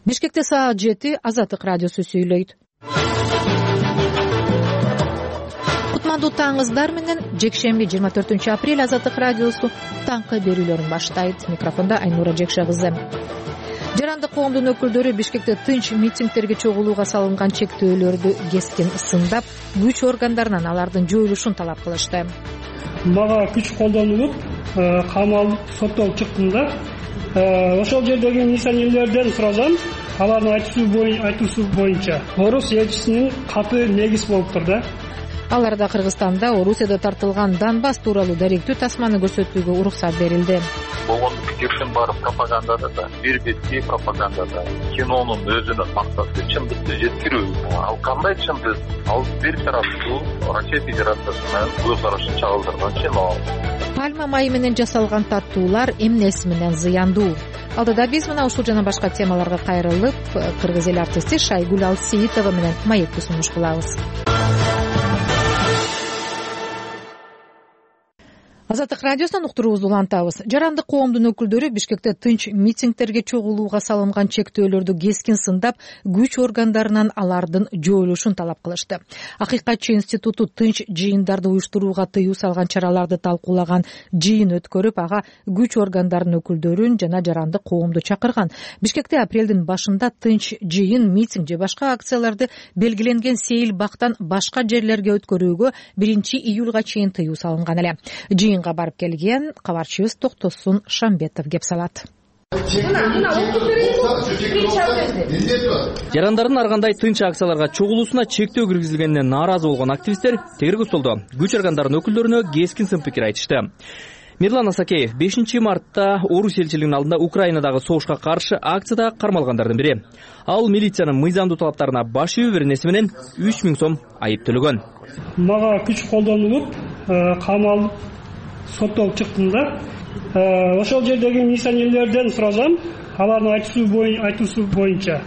Бишкекте саат 7 Азаттык радиосу сүйлөйт. Кутмандуу таңыздар менен жекшемби 24 апрель Азаттык радиосу таңкы берүүлөрүн баштайт. Микрофонда Айнура Жекше кызы. Жарандык коомдун өкүлдөрү Бишкекте тынч митингтерге чогулууга салынган чектөөлөрдү кескин сындап, күч органдарынан алардын жоюлушун талап кылышты. Мага күч колдонулуп, камалып, соттолуп чыктым да. Ошол жердеги милиционерлерден сурасам, алардын айтуусу боюнча Орус элчисинин каты негиз болуптур да. Аларда Кыргызстанда Орусияда тартылган Донбасс тууралуу даректүү тасманы көрсөтүүгө уруксат берилди. Болгондук пикирдин баары пропагандада да, бир бетки пропагандада. Кинонун өзүнүн максаты чындыкты жеткирүү. Ал кандай чындык? Ал бир тараптуу Россия Федерациясы менен көз карашын чагылдырган кино. Пальма майы менен жасалган таттуулар эмнеси менен зыяндуу? Алдыда биз мына ушул жана башка темаларга кайрылып, кыргыз эл артисти Шайгүл Алсеитова менен маекти сунуш кылабыз. Азаттык радиосунан уктуруубузду улантабыз. Жарандык коомдун өкүлдөрү Бишкекте тынч митингтерге чогулууга салынган чектөөлөрдү кескин сындап, күч органдарынан алардын жоюлушун талап кылышты. Акыйкатчы институту тынч жыйындарды уюштурууга тыюу салган чараларды талкуулаган жыйын өткөрүп, ага күч органдарынын өкүлдөрүн жана жарандык коомду чакырган. Бишкекте апрелдин башында тынч жыйын, митинг же башка акцияларды белгиленген сейил бактан башка жерлерге өткөрүүгө 1-июлга чейин тыюу салынган эле. Жыйынга барып келген кабарчыбыз Токтосун Шамбетов кеп салат. Жарандардын ар кандай тынч акцияларга чогулуусуна чектөө киргизилгенине нааразы болгон активисттер Тегиркустолдо күч органдарынын өкүлдөрүнө кескин сын пикир айтышты. Мирлан Асакеев 5 мартта Орус элчилигинин алдында Украинадагы согушка каршы акцияда кармалгандардын бири. Ал милициянын мыйзамдуу талаптарына баш ийүү беренеси менен 3000 сом айып төлөгөн. Мага күч колдонулуп, камалып, соттолуп чыктым да. Ошол жердеги милиционерлерден сурасам, алардын айтуусу боюнча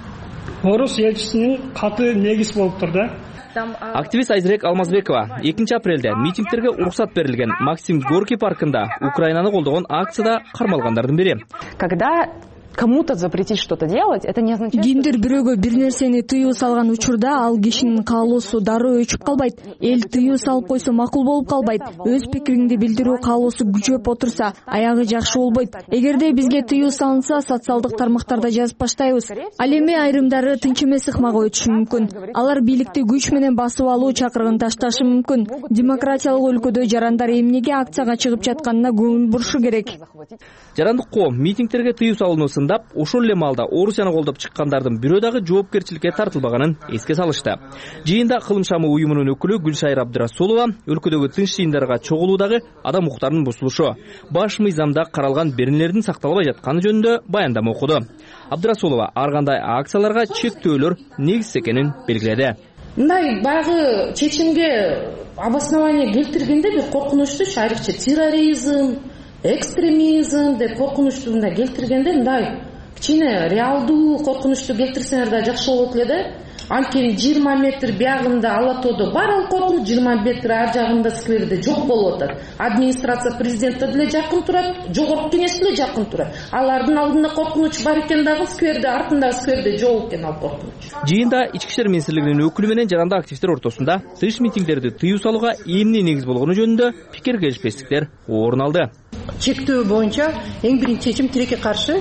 Орус элчисинин каты негиз болуптур да. Активист Айзерек Алмазбекова 2 апрелде митингтерге уруксат берилген Максим Горький паркында Украинаны колдогон акцияда кармалгандардын бири. Когда кому-то запретить что-то делать, это не означает... Кимдир бирөөгө бир нерсени тыюу салган учурда ал кишинин каалоосу дароо өчүп калбайт. Эл тыюу салып койсо макул болуп калбайт. Өз пикириңди билдирүү каалоосу күчөп отурса, аягы жакшы болбойт. Эгерде бизге тыюу салынса, социалдык тармактарда жазып баштайбыз. Ал эми айрымдары тынч эмес ыкмага өтүшү мүмкүн. Алар бийликти күч менен басып алуу чакырыгын ташташы мүмкүн. Демократиялык өлкөдө жарандар эмнеге акцияга чыгып жатканына көңүл бурушу керек. Жарандык коом митингтерге тыюу салынуусун ошол эле маалда Орусияны колдоп чыккандардын бирөө дагы жоопкерчиликке тартылбаганын эске салышты. Жыйында кылым шамы уюмунун өкүлү Гүлшайыр Абдырасулова өлкөдөгү тынч жыйындарга чогулуудагы адам укуктарынын бузулушу, баш мыйзамда каралган беренелердин сакталбай жатканы жөнүндө баяндама окуду. Абдырасулова ар кандай акцияларга чектөөлөр негиз экенин белгиледи. Мындай баягы чечимге обоснование келтиргенде бир коркунучтуу, айрыкча терроризм, экстремизм деп коркунучту мындай келтиргенде, мындай кичине реалдуу коркунучту келтирсеңер да жакшы болот эле да. Анткени 20 метр биягында Алатоодо бар ал коркунуч, 20 метр ар жагында скверде жок болуп атат. Администрация президентке деле жакын турат, жогорку кеңеш деле жакын турат. Алардын алдында коркунуч бар экен дагы, скверде артындагы скверде жок экен ал коркунуч. Жыйында Ички иштер министрлигинин өкүлү менен жарандык активисттер ортосунда тынч митингдерди тыюу салууга эмне негиз болгону жөнүндө пикир келишпестиктер орун алды. Чектөө боюнча эң биринчи чечим тилекке каршы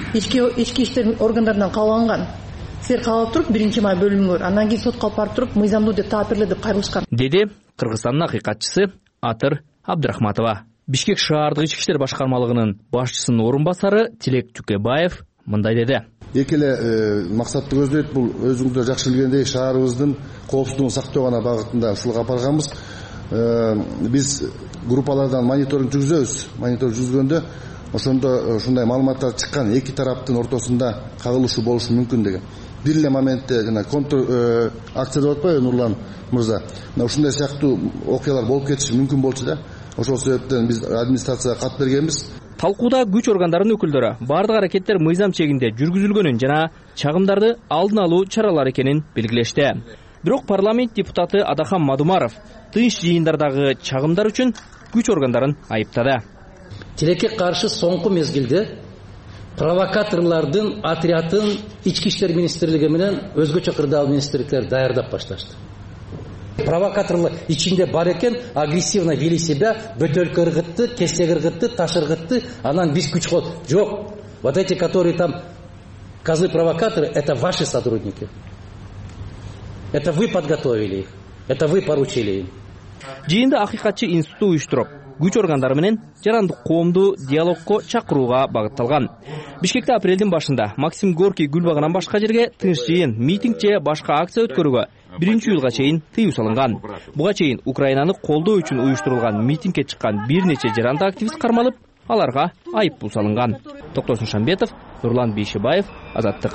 ички иштер органдарынан кабыл алынган. Силер кабыл туруп 1-май бөлүмү бар. Андан кийин сотко алып барып туруп мыйзамдуу деп таап берилет деп кайрылышкан. Деди Кыргызстандын акыйкатчысы Атыр Абдрахматова. Бишкек шаардык ички иштер башкармалыгынын башчысынын орун басары Тилек Түкебаев мындай деди. Эки эле максатты көздөйт. Бул өзүңүздөр жакшы билгендей шаарыбыздын коопсуздугун сактоо гана багытында ушулга барганбыз. Биз группалардан мониторинг жүргүзөбүз. Мониторинг жүргүзгөндө ошондо ушундай маалыматтар чыккан, эки тараптын ортосунда кагылышуу болушу мүмкүн деген. Бир эле моментте жана контр акция деп атпайбы Нурлан мырза. Мына ушундай сыяктуу окуялар болуп кетиши мүмкүн болчу да. Ошол себептен биз администрацияга кат бергенбиз. Талкууда күч органдарынын өкүлдөрү бардык аракеттер мыйзам чегинде жүргүзүлгөнүн жана чагымдарды алдын алуу чаралары экенин белгилешти. Бирок парламент депутаты Адахан Мадумаров тынч жыйындардагы чагымдар үчүн күч органдарын айыптады. Тилекке каршы соңку мезгилде провокаторлордун отрядын ички иштер министрлиги менен өзгөчө кырдаал министрликтер даярдап башташты. Провокаторлар ичинде бар экен, агрессивно вели себя, бөтөлкө ыргытты, кестек ыргытты, таш ыргытты, анан биз күч кол. Жок. Вот эти, которые там козлы-провокаторы, это ваши сотрудники. Это вы подготовили их. Это вы поручили им. Жыйында Акыйкатчы институту уюштуруп, күч органдары менен жарандык коомду диалогко чакырууга багытталган. Бишкекте апрелдин башында Максим Горький гүл багынан башка жерге тынч жыйын, митинг же башка акция өткөрүүгө 1-июлга чейин тыюу салынган. Буга чейин Украинаны колдоо үчүн уюштурулган митингге чыккан бир нече жарандык активист кармалып, аларга айыппул салынган. Токтосун Шамбетов, Нурлан Бейшебаев, Азаттык.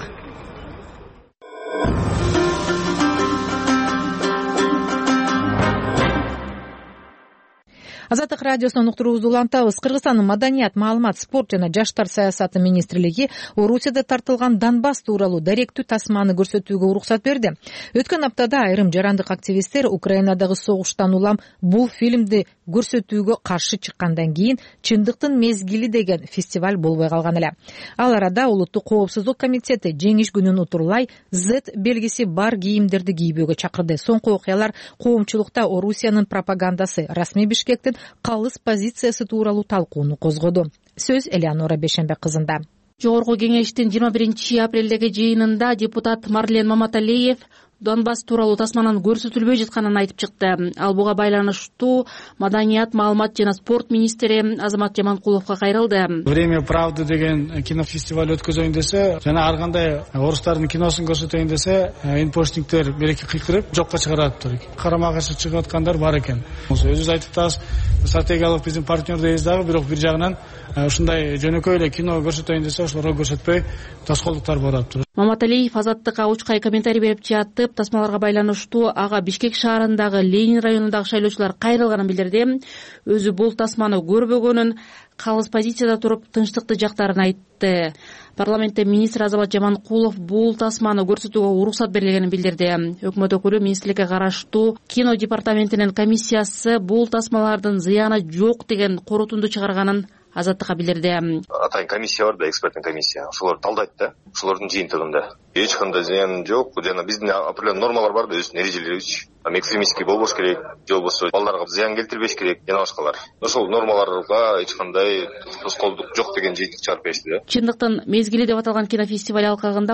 Азаттык радиосунун уктуруубузду улантабыз. Кыргызстандын маданият, маалымат, спорт жана жаштар саясаты министрлиги Орусияда тартылган Донбасс тууралуу даректүү тасманы көрсөтүүгө уруксат берди. Өткөн аптада айрым жарандык активисттер Украинадагы согуштан улам бул фильмди көрсөтүүгө каршы чыккандан кийин Чындыктын мезгили деген фестиваль болбой калган эле. Ал арада Улуттук коопсуздук комитети жеңиш күнүн утурлай Z белгиси бар кийимдерди кийбөөгө чакырды. Соңку окуялар коомчулукта Орусиянын пропагандасы, расмий Бишкектин калыс позициясы тууралуу талкууну козгоду. Сөз Элеонора Бешенбек кызында. Жогорку кеңештин 21 апрелдеги жыйынында депутат Марлен Маматалиев Донбасс тууралуу тасманын көрсөтүлбөй жатканын айтып чыкты. Ал буга байланыштуу маданият, маалымат жана спорт министри Азамат Жаманкуловго кайрылды. Время правды деген кинофестиваль өткөзөйүн десе, жана ар кандай орустардын киносун көрсөтөйүн десе, инпоштингдер береки кыйкырып жокко чыгараттыр. Карама каршы чыгып аткандар бар экен. Өзүбүз айтып атабыз, стратегиялык биздин партнердейбиз дагы, бирок бир жагынан ушундай жөнөкөй эле кино көрсөтөйүн десе, ошолорго көрсөтпөй тоскоолдуктар болуп атат. Маматалиев Азаттыкка учкай комментарий берип жатып, тасмаларга байланыштуу ага Бишкек шаарындагы Ленин районундагы шайлоочулар кайрылганын билдирди. Өзү бул тасманы көрбөгөнүн, калыс позицияда туруп тынчтыкты жактарын айтты. Парламентте министр Азамат Жаманкулов бул тасманы көрсөтүүгө уруксат берилгенин билдирди. Өкмөт өкүлү министрликке караштуу кино департаментинин комиссиясы бул тасмалардын зыяны жок деген корутунду чыгарганын Азаттыкка билдирди. Атайын комиссия бар да, эксперттин комиссия. Ошолор талдайт да. Ошолордун жыйынтыгында эч кандай зыян жок. Жана биздин определенный нормалар бар да, өзүнүн эрежелерибиз. Экстремистский болбош керек, же болбосо балдарга зыян келтирбеш керек, жана башкалар. Ошол нормаларга эч кандай тоскоолдук жок деген жыйынтык чыгарып беришти да. Чындыктын мезгили деп аталган кинофестиваль алкагында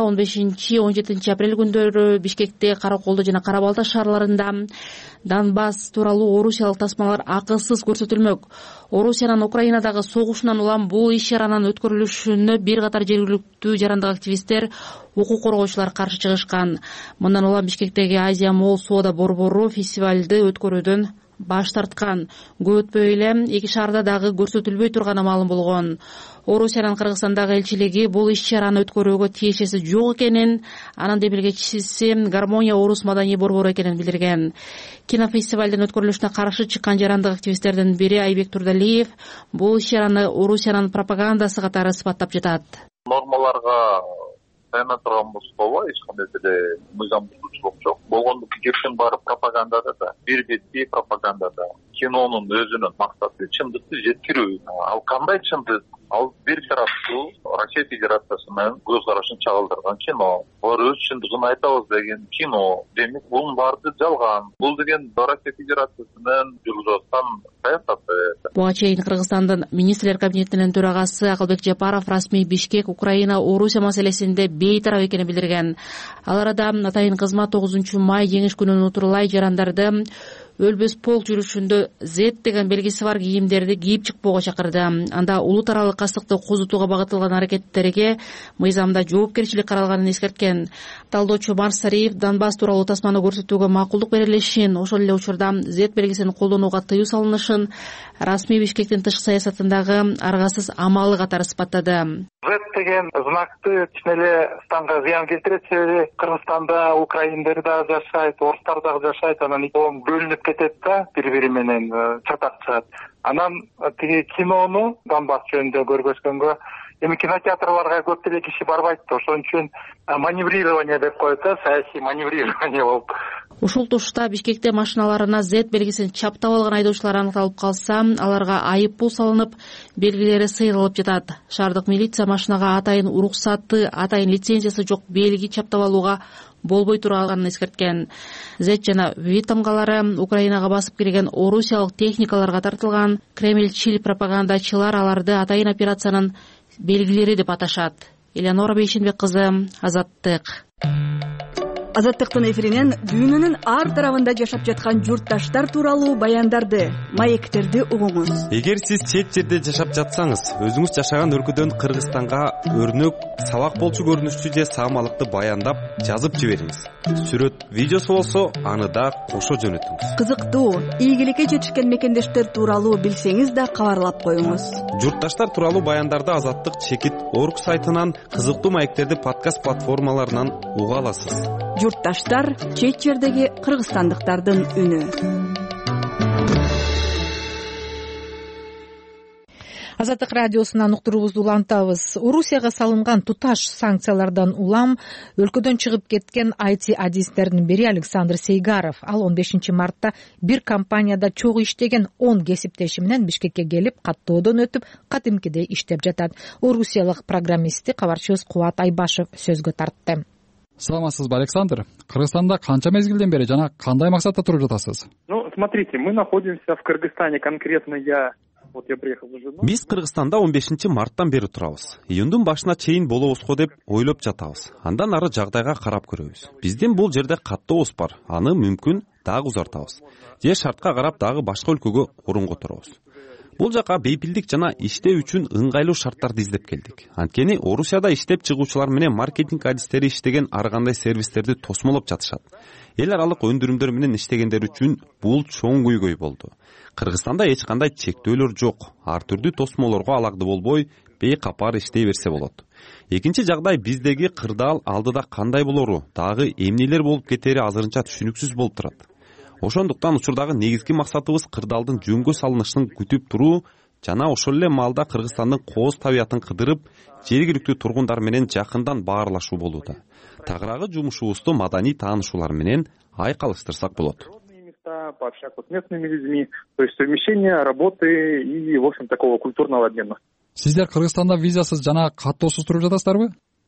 15-17 апрель күндөрү Бишкекте, Караколдо жана Кара-Балта шаарларында Донбасс тууралуу орусиялык тасмалар акысыз көрсөтүлмөк. Орусиянын Украинадагы согушунан улам бул иш-чаранын өткөрүлүшүнө бир катар жергиликтүү жарандык активисттер, укук коргоочулар каршы чыгышкан. Мындан улам Бишкектеги Азия Молл соода борбору фестивалды өткөрүүдөн баш тарткан. Көп өтпөй эле эки шаарда дагы көрсөтүлбөй турганы маалым болгон. Орусиянын Кыргызстандагы элчилиги бул иш-чараны өткөрүүгө тиешеси жок экенин, анын демилгечиси Гармония Орус маданий борбору экенин билдирген. Кинофестивалдын өткөрүлүшүнө каршы чыккан жарандык активисттердин бири Айбек Турдалиев бул иш-чараны Орусиянын пропагандасы катары сыпаттап жатат. Нормаларга таяна турган болсо, эч кандай деле мыйзам бузуучулук жок. Болгондук киршин баары пропагандада да, бир бетти пропагандада. Кинонун өзүнүн максаты чындыкты жеткирүү. Ал кандай чындык? Ал бир тараптуу Россия Федерациясы менен көз карашын чагылдырган кино. Булар өз чындыгын айтабыз деген кино. Демек, бунун баары жалган. Бул деген Россия Федерациясы менен жүргүзүп аткан саясаты. Буга чейин Кыргызстандын министрлер кабинетинин төрагасы Акылбек Жапаров расмий Бишкек, Украина, Орусия маселесинде бейтарап экенин билдирген. Ал арада атайын кызмат 9 май жеңиш күнүн утурлай жарандарды өлбөс полк жүрүшүндө Z деген белгиси бар кийимдерди кийип чыкпоого чакырды. Анда улут аралык кастыкты козутууга багытталган аракеттерге мыйзамда жоопкерчилик каралганын эскерткен. Талдоочу Марсариев Донбасс тууралуу тасманы көрсөтүүгө макулдук берилишин, ошол эле учурда Z белгисин колдонууга тыюу салынышын расмий Бишкектин тышкы саясатындагы аргасыз амалы катары сыпаттады. Z деген знакты чын эле станга зыян келтирет, себеби Кыргызстанда украиндер да жашайт, орустар да жашайт, анан бөлүнүп кетет да, бири-бири менен чатак чыгат. Анан тиги кинону Донбасс жөнүндө көргөзгөнгө эми кинотеатрларга көп деле киши барбайт да, ошон үчүн маневрирование деп коет да, саясий маневрирование болуп. Ушул тушта Бишкекте машиналарына Z белгисин чаптап алган айдоочулар аныкталып калса, аларга айып пул салынып, белгилери сыйрылып жатат. Шаардык милиция машинага атайын уруксаты, атайын лицензиясы жок белги чаптап алууга болбой турганын эскерткен. Z жана V тамгалары Украинага басып кирген орусиялык техникаларга тартылган. Кремльчил пропагандачылар аларды атайын операциянын белгилери деп аташат. Элеонора Бейшенбек кызы, Азаттык. Азаттыктын эфиринен дүйнөнүн ар тарабында жашап жаткан журтташтар тууралуу баяндарды, маектерди угуңуз. Эгер сиз чет жерде жашап жатсаңыз, өзүңүз жашаган өлкөдөн Кыргызстанга өрнөк, сабак болчу көрүнүштүү же саамалыкты баяндап жазып жибериңиз. Сүрөт, видеосу болсо, аны да кошо жөнөтүңүз. Кызыктуу, ийгиликке жетишкен мекендештер тууралуу билсеңиз да кабарлап коюңуз. Журтташтар тууралуу баяндарды Азаттык Чекит.org сайтынан, кызыктуу маектерди подкаст платформаларынан уга аласыз. Журтташтар — чет жердеги кыргызстандыктардын үнү. Азаттык радиосунан уктуруубузду улантабыз. Орусияга салынган туташ санкциялардан улам өлкөдөн чыгып кеткен IT адистердин бири Александр Сейгаров. Ал 15 мартта бир компанияда чогуу иштеген 10 кесиптеши менен Бишкекке келип, каттоодон өтүп, кадимкидей иштеп жатат. Орусиялык программисти кабарчыбыз Кубат Айбашев сөзгө тартты. Саламатсызбы, Александр? Кыргызстанда канча мезгилден бери жана кандай максатта туруп жатасыз? Смотрите, мы находимся в Кыргызстане, конкретно я приехал за женой. Биз Кыргызстанда 15 марттан бери турабыз. Июндун башына чейин болобузго деп ойлоп жатабыз. Андан ары жагдайга карап көрөбүз. Биздин бул жерде каттообуз бар. Аны мүмкүн дагы узартабыз. Же шартка карап дагы башка өлкөгө орун которобуз. Бул жака бейпилдик жана иштөө үчүн ыңгайлуу шарттарды издеп келдик. Анткени Орусияда иштеп чыгуучулар менен маркетинг адистери иштеген ар кандай сервистерди тосмолоп жатышат. Эл аралык өндүрүмдөр менен иштегендер үчүн бул чоң көйгөй болду. Кыргызстанда эч кандай чектөөлөр жок. Ар түрдүү тосмолорго алакты болбой, бейкапар иштей берсе болот. Экинчи жагдай биздеги кырдаал алдыда кандай болору, дагы эмнелер болуп кетери азырынча түшүнүксүз болуп турат. Ошондуктан учурдагы негизги максатыбыз кырдаалдын жөнгө салынышын күтүп туруу жана ошол эле маалда Кыргызстандын кооз табиятын кыдырып, жергиликтүү тургундар менен жакындан баарлашуу болууда. Тагыраагы жумушубузду маданий таанышуулар менен айкалыштырсак болот. Пообщаться с местными людьми, то есть совмещение работы и, в общем, такого культурного обмена. Сиздер Кыргызстанда визасыз жана каттоосуз туруп жатасыздарбы?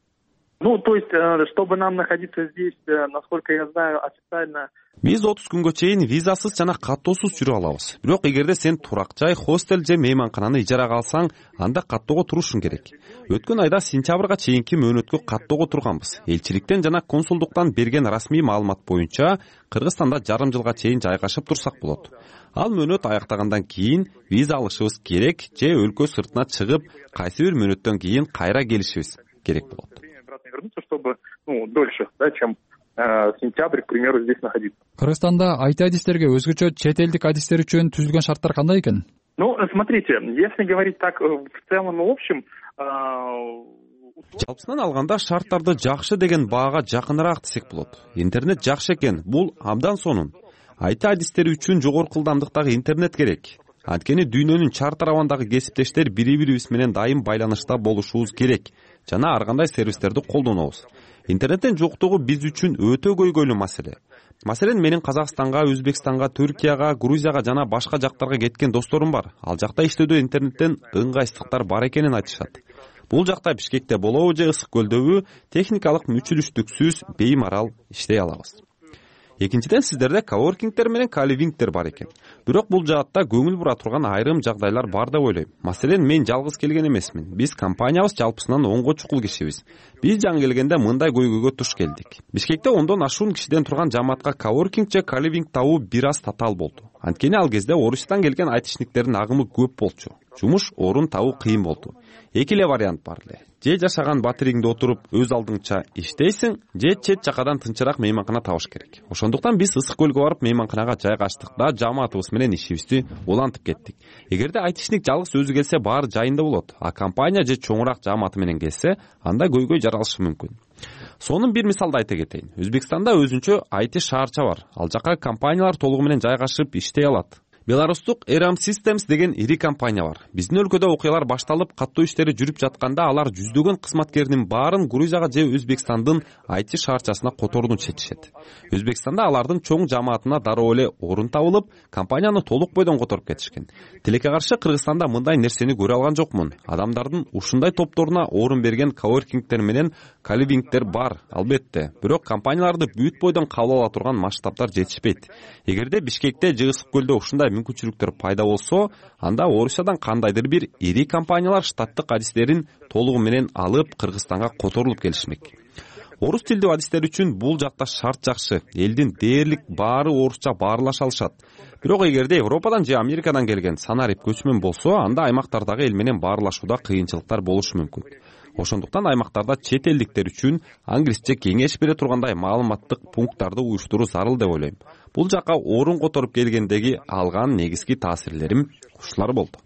То есть, чтобы нам находиться здесь, насколько я знаю, официально... Биз 30 күнгө чейин визасыз жана каттоосуз жүрө алабыз. Бирок эгерде сен турак жай, хостел же мейманкананы ижарага алсаң, анда каттоого турушуң керек. Өткөн айда сентябрга чейинки мөөнөткө каттоого турганбыз. Элчиликтен жана консулдуктан берген расмий маалымат боюнча, Кыргызстанда жарым жылга чейин жайгашып турсак болот. Ал мөөнөт аяктагандан кийин виза алышыбыз керек же өлкө сыртына чыгып, кайсы бир мөөнөттөн кийин кайра келишибиз керек болот. Чтобы, дольше, чем сентябрь, к примеру, здесь находиться. Кыргызстанда IT адистерге өзгөчө чет элдик адистер үчүн түзүлгөн шарттар кандай экен? Смотрите, если говорить так в целом и в общем, жалпысынан алганда шарттарды жакшы деген баага жакыныраак десек болот. Интернет жакшы экен, бул абдан сонун. IT адистери үчүн жогорку ылдамдыктагы интернет керек. Анткени дүйнөнүн чар тарабындагы кесиптештер бири-бирибиз менен дайым байланышта болушубуз керек жана ар кандай сервистерди колдонобуз. Интернеттин жоктугу биз үчүн өтө көйгөйлүү маселе. Маселен, менин Казакстанга, Өзбекстанга, Түркияга, Грузияга жана башка жактарга кеткен досторум бар. Ал жакта иштөөдө интернеттен ыңгайсыздыктар бар экенин айтышат. Бул жакта Бишкекте болобу же Ысык көлдөбү техникалык мүчүлүштүксүз беймарал иштей алабыз. Экинчиден, сиздерде коворкингтер менен каливингтер бар экен. Бирок бул жаатта көңүл бура турган айрым жагдайлар бар деп ойлойм. Маселен, мен жалгыз келген эмесмин. Биз компаниябыз жалпысынан 10го чукул кишибиз. Биз жаңы келгенде мындай көйгөйгө туш келдик. Бишкекте 10дон ашуун кишиден турган жамаатка коворкинг же каливинг табуу бир аз татаал болду. Анткени ал кезде Орусиядан келген айтишниктердин агымы көп болчу. Жумуш орун табуу кыйын болду. Эки эле вариант бар эле. Же жашаган батириңде отуруп өз алдыңча иштейсиң, же чет жакадан тынчыраак мейманкана табыш керек. Ошондуктан биз Ысык көлгө барып мейманканага жайгаштык да жамаатыбыз менен ишибизди улантып кеттик. Эгерде айтишник жалгыз өзү келсе баары жайында болот, а компания же чоңураак жамааты менен келсе, анда көйгөй жаралышы мүмкүн. Сонун бир мисалды айта кетейин. Өзбекстанда өзүнчө IT шаарча бар. Ал жака компаниялар толугу менен жайгашып иштей алат. Беларустук Eram Systems деген ири компания бар. Биздин өлкөдө окуялар башталып, каттоо иштери жүрүп жатканда алар жүздөгөн кызматкеринин баарын Грузияга же Өзбекстандын IT шаарчасына которууну чечишет. Өзбекстанда алардын чоң жамаатына дароо эле орун табылып, компанияны толук бойдон которуп кетишкен. Тилекке каршы Кыргызстанда мындай нерсени көрө алган жокмун. Адамдардын ушундай топторуна орун берген коворкингтер менен каливингтер бар, албетте. Бирок компанияларды бүт бойдон кабыл ала турган масштабтар жетишпейт. Эгерде Бишкекте же Ысык көлдө ушундай мүмкүнчүлүктөр пайда болсо, анда Орусиядан кандайдыр бир ири компаниялар штаттык адистерин толугу менен алып Кыргызстанга которулуп келишмек. Орус тилдүү адистер үчүн бул жакта шарт жакшы. Элдин дээрлик баары орусча баарлаша алышат. Бирок эгерде Европадан же Америкадан келген санарип көчмөн болсо, анда аймактардагы эл менен баарлашууда кыйынчылыктар болушу мүмкүн. Ошондуктан аймактарда чет элдиктер үчүн англисче кеңеш бере тургандай маалыматтык пункттарды уюштуруу зарыл деп ойлойм. Бул жака орун которуп келгендеги алган негизги таасирлерим ушулар болду.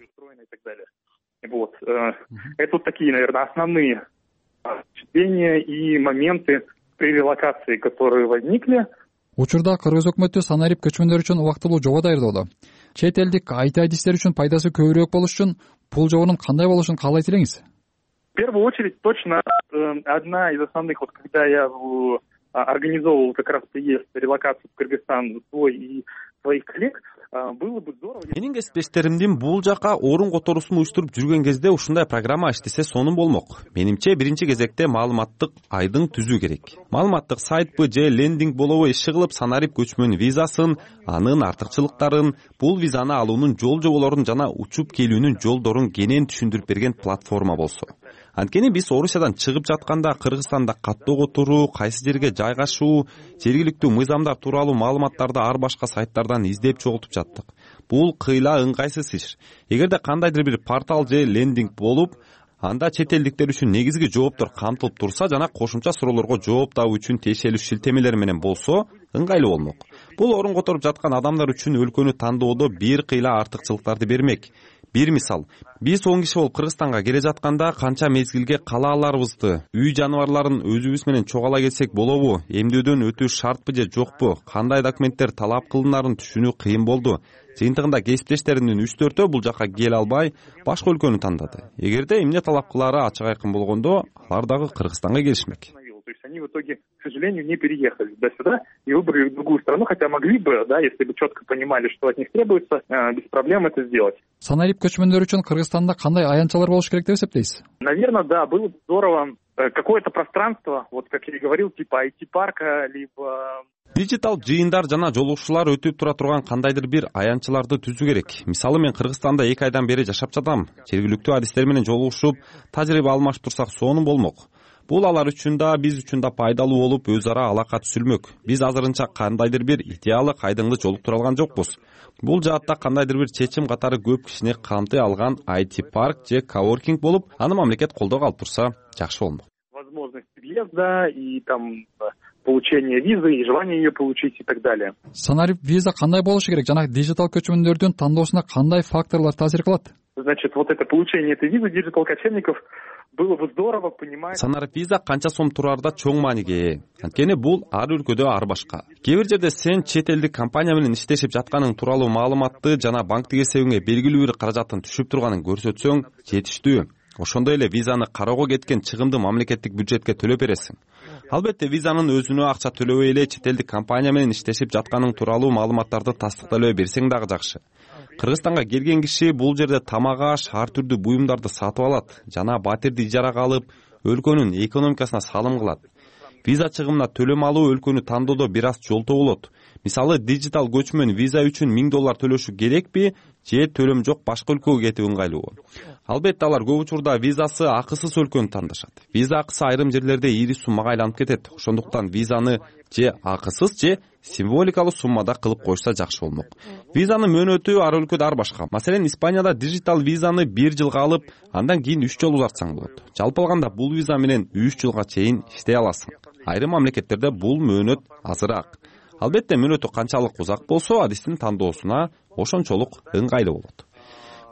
Вот. Это вот такие, наверное, основные впечатления и моменты при релокации, которые возникли. Учурда Кыргыз өкмөтү санарип көчмөндөр үчүн убактылуу жоба даярдоодо. Чет элдик IT адистер үчүн пайдасы көбүрөөк болуш үчүн бул жобонун кандай болушун каалайт элеңиз? В первую очередь, точно одна из основных, вот когда я организовывал как раз приезд, релокацию в Кыргызстан свой и своих коллег, было бы здорово. Менин кесиптештеримдин бул жака орун которуусун уюштуруп жүргөн кезде ушундай программа иштесе сонун болмок. Менимче биринчи кезекте маалыматтык айдың түзүү керек. Маалыматтык сайтпы же лендинг болобу иши кылып санарип көчмөн визасын, анын артыкчылыктарын, бул визаны алуунун жол жоболорун жана учуп келүүнүн жолдорун кенен түшүндүрүп берген платформа болсо. Анткени биз Орусиядан чыгып жатканда Кыргызстанда каттоо которуу, кайсы жерге жайгашуу, жергиликтүү мыйзамдар тууралуу маалыматтарды ар башка сайттардан издеп чогултуп жаттык. Бул кыйла ыңгайсыз иш. Эгерде кандайдыр бир портал же лендинг болуп, анда чет элдиктер үчүн негизги жооптор камтылып турса жана кошумча суроолорго жооп табуу үчүн тиешелүү шилтемелер менен болсо, ыңгайлуу болмок. Бул орун которуп жаткан адамдар үчүн өлкөнү тандоодо бир кыйла артыкчылыктарды бермек. Бир мисал, биз 10 киши болуп Кыргызстанга келе жатканда канча мезгилге кала аларыбызды, үй жаныбарларын өзүбүз менен чогала келсек болобу, эмдөөдөн өтүү шартпы же жокпу, кандай документтер талап кылынарын түшүнүү кыйын болду. Жыйынтыгында кесиптештеримдин 3-4-өө бул жака келе албай, башка өлкөнү тандады. Эгерде эмне талап кылаары ачык айкын болгондо, алар дагы Кыргызстанга келишмек. То есть они в итоге, к сожалению, не переехали туда-сюда и выбрали другую страну, хотя могли бы, да, если бы четко понимали, что от них требуется, без проблем это сделать. Санарип көчмөндөр үчүн Кыргызстанда кандай аянтчалар болуш керек деп эсептейсиз? Наверное, да, было бы здорово какое-то пространство, вот как я и говорил, типа IT-парка, либо Дижитал жыйындар жана жолугушуулар өтүп тура турган кандайдыр бир аянтчаларды түзүү керек. Мисалы мен Кыргызстанда 2 айдан бери жашап жатам. Жергиликтүү адистер менен жолугушуп, тажрыйба алмашып турсак сонун болмок. Бул алар үчүн да, биз үчүн да пайдалуу болуп, өз ара алака түзүлмөк. Биз азырынча кандайдыр бир идеалдык айдыңды жолуктура алган жокпуз. Бул жаатта кандайдыр бир чечим катары көп кишини камтый алган IT-парк же коворкинг болуп, аны мамлекет колдоого алып турса, жакшы болмок. Возможность въезда и там получение визы и желание ее получить и так далее. Санарип виза кандай болушу керек жана дижитал көчмөндөрдүн тандоосуна кандай факторлор таасир кылат? Значит, вот это получение этой визы диджитал кочевников было бы здорово понимать. Санарип виза канча сом турарда чоң мааниге ээ. Анткени бул ар өлкөдө ар башка. Кээ бир жерде сен чет элдик компания менен иштешип жатканың тууралуу маалыматты жана банктик эсебиңе белгилүү бир каражаттын түшүп турганын көрсөтсөң жетиштүү. Ошондой эле визаны кароого кеткен чыгымды мамлекеттик бюджетке төлөп бересиң. Албетте визанын өзүнө акча төлөбөй эле чет элдик компания менен иштешип жатканың тууралуу маалыматтарды тастыкталбай берсең дагы жакшы. Кыргызстанга келген киши бул жерде тамак аш, ар түрдүү буюмдарды сатып алат жана батирди ижарага алып, өлкөнүн экономикасына салым кылат. Виза чыгымына төлөм алуу өлкөнү тандоодо бир аз жолтоо болот. Мисалы, дижитал көчмөн виза үчүн $1000 төлөшү керекпи же төлөм жок башка өлкөгө кетүү ыңгайлуубу? Албетте алар көп учурда визасы акысыз өлкөнү тандашат. Виза акысы айрым жерлерде ири суммага айланып кетет. Ошондуктан визаны же акысыз же символикалуу суммада кылып койса жакшы болмок. Визанын мөөнөтү ар өлкөдө ар башка. Маселен, Испанияда дижитал визаны 1 жылга алып, андан кийин 3 жолу узартсаң болот. Жалпы алганда бул виза менен 3 жылга чейин иштей аласың. Айрым мамлекеттерде бул мөөнөт азыраак. Албетте мөөнөтү канчалык узак болсо, адистин тандоосуна ошончолук ыңгайлуу болот.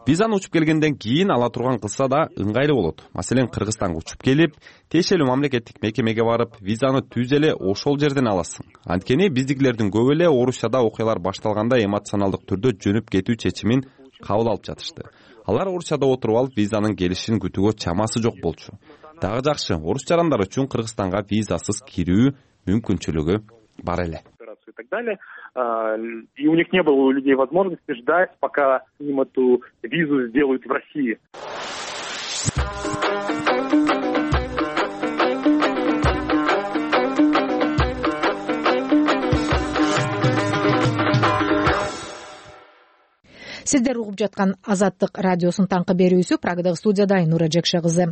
визаны учуп келгенден кийин ала турган кылса да ыңгайлуу болот. Маселен, Кыргызстанга учуп келип, тиешелүү мамлекеттик мекемеге барып, визаны түз эле ошол жерден аласың. Анткени биздикилердин көбү эле Орусияда окуялар башталганда эмоционалдык түрдө жөнүп кетүү чечимин кабыл алып жатышты. Алар Орусияда отуруп алып, визанын келишин күтүүгө чамасы жок болчу. Дагы жакшы, орус жарандар үчүн Кыргызстанга визасыз кирүү мүмкүнчүлүгү бар эле. И так далее. И у них не было у людей возможности ждать, пока им эту визу сделают в России. Сиздер угуп жаткан Азаттык радиосунун таңкы берүүсү. Прагадагы студияда Айнура Жекше кызы.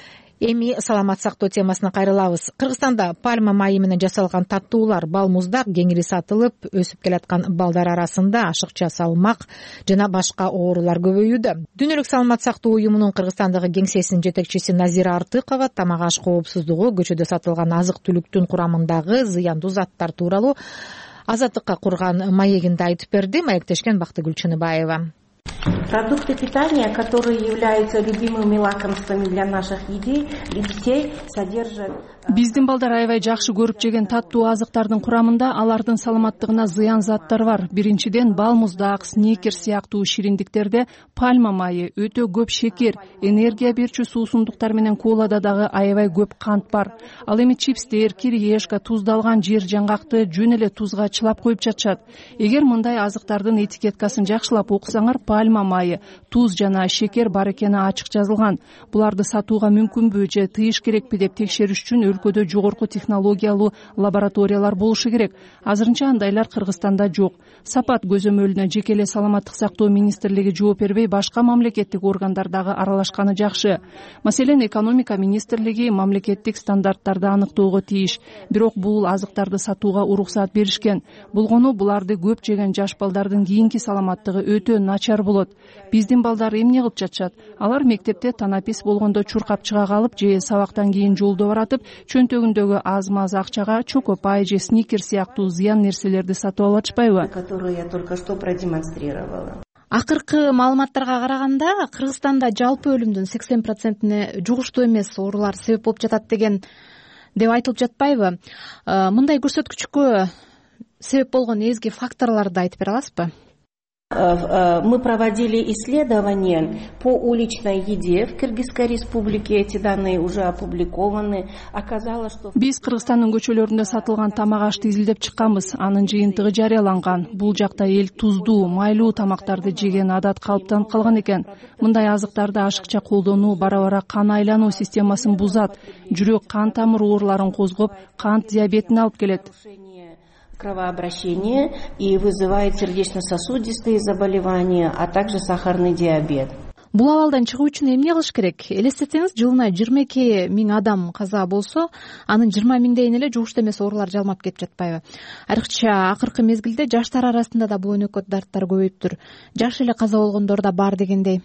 Эми саламат сактоо темасына кайрылабыз. Кыргызстанда пальма майы менен жасалган таттуулар, бал муздак кеңири сатылып, өсүп келаткан балдар арасында ашыкча салмак жана башка оорулар көбөйүүдө. Дүйнөлүк саламат сактоо уюмунун Кыргызстандагы кеңсесинин жетекчиси Назира Артыкова тамак аш коопсуздугу, көчөдө сатылган азык-түлүктүн курамындагы зыяндуу заттар тууралуу Азаттыкка курган маегинде айтып берди. Маектешкен Бактыгүл Чыныбаева. Продукты питания, которые являются любимыми лакомствами для наших детей, содержат... Биздин балдар аябай жакшы көрүп жеген таттуу азыктардын курамында алардын саламаттыгына зыян заттар бар. Биринчиден, бал муздак, сникерс сыяктуу шириндиктерде пальма майы, өтө көп шекер, энергия берчү суусундуктар менен колада дагы аябай көп кант бар. Ал эми чипстер, кириешка, туздалган жер жаңгакты жөн эле тузга чылап коюп жатышат. Эгер мындай азыктардын этикеткасын жакшылап окусаңар, пальма майы, туз жана шекер бар экени ачык жазылган. Буларды сатууга мүмкүнбү же тыйыш керекпи деп текшериш үчүн өлкөдө жогорку технологиялуу лабораториялар болушу керек. Азырынча андайлар Кыргызстанда жок. Сапат көзөмөлүнө жеке эле саламаттык сактоо министрлиги жооп бербей, башка мамлекеттик органдар дагы аралашканы жакшы. Маселен, экономика министрлиги мамлекеттик стандарттарды аныктоого тийиш. Бирок бул азыктарды сатууга уруксат беришкен. Болгону буларды көп жеген жаш балдардын кийинки саламаттыгы өтө начар болот. Биздин балдар эмне кылып жатышат? Алар мектепте танапис болгондо чуркап чыга калып же сабактан кийин жолдо баратып, чөнтөгүндөгү аз-маз акчага чокопай же сникер сыяктуу зыян нерселерди сатып алып атышпайбы? Которую я только что продемонстрировала. Акыркы маалыматтарга караганда, Кыргызстанда жалпы өлүмдүн 80%-ине жугуштуу эмес оорулар себеп болуп жатат деп айтылып жатпайбы? Мындай көрсөткүчкө себеп болгон эзги факторлорду айтып бере аласызбы? Мы проводили исследования по уличной еде в Кыргызской республике. Эти данные уже опубликованы. Оказалось, что... Биз Кыргызстандын көчөлөрүндө сатылган тамак ашты изилдеп чыкканбыз. Анын жыйынтыгы жарыяланган. Бул жакта эл туздуу, майлуу тамактарды жеген адат калыптанып калган экен. Мындай азыктарды ашыкча колдонуу бара-бара кан айлануу системасын бузат. Жүрөк кан тамыр ооруларын козгоп, кант диабетине алып келет. Кровообращение и вызывает сердечно-сосудистые заболевания, а также сахарный диабет. Бул абалдан чыгуу үчүн эмне кылыш керек? Элестетсеңиз, жылына 22 миң адам каза болсо, анын 20 миңдейин эле жугуштуу эмес оорулар жалмап кетип жатпайбы? Айрыкча акыркы мезгилде жаштар арасында да бул өнөкөт дарттар көбөйүптүр. Жаш эле каза болгондор да бар дегендей.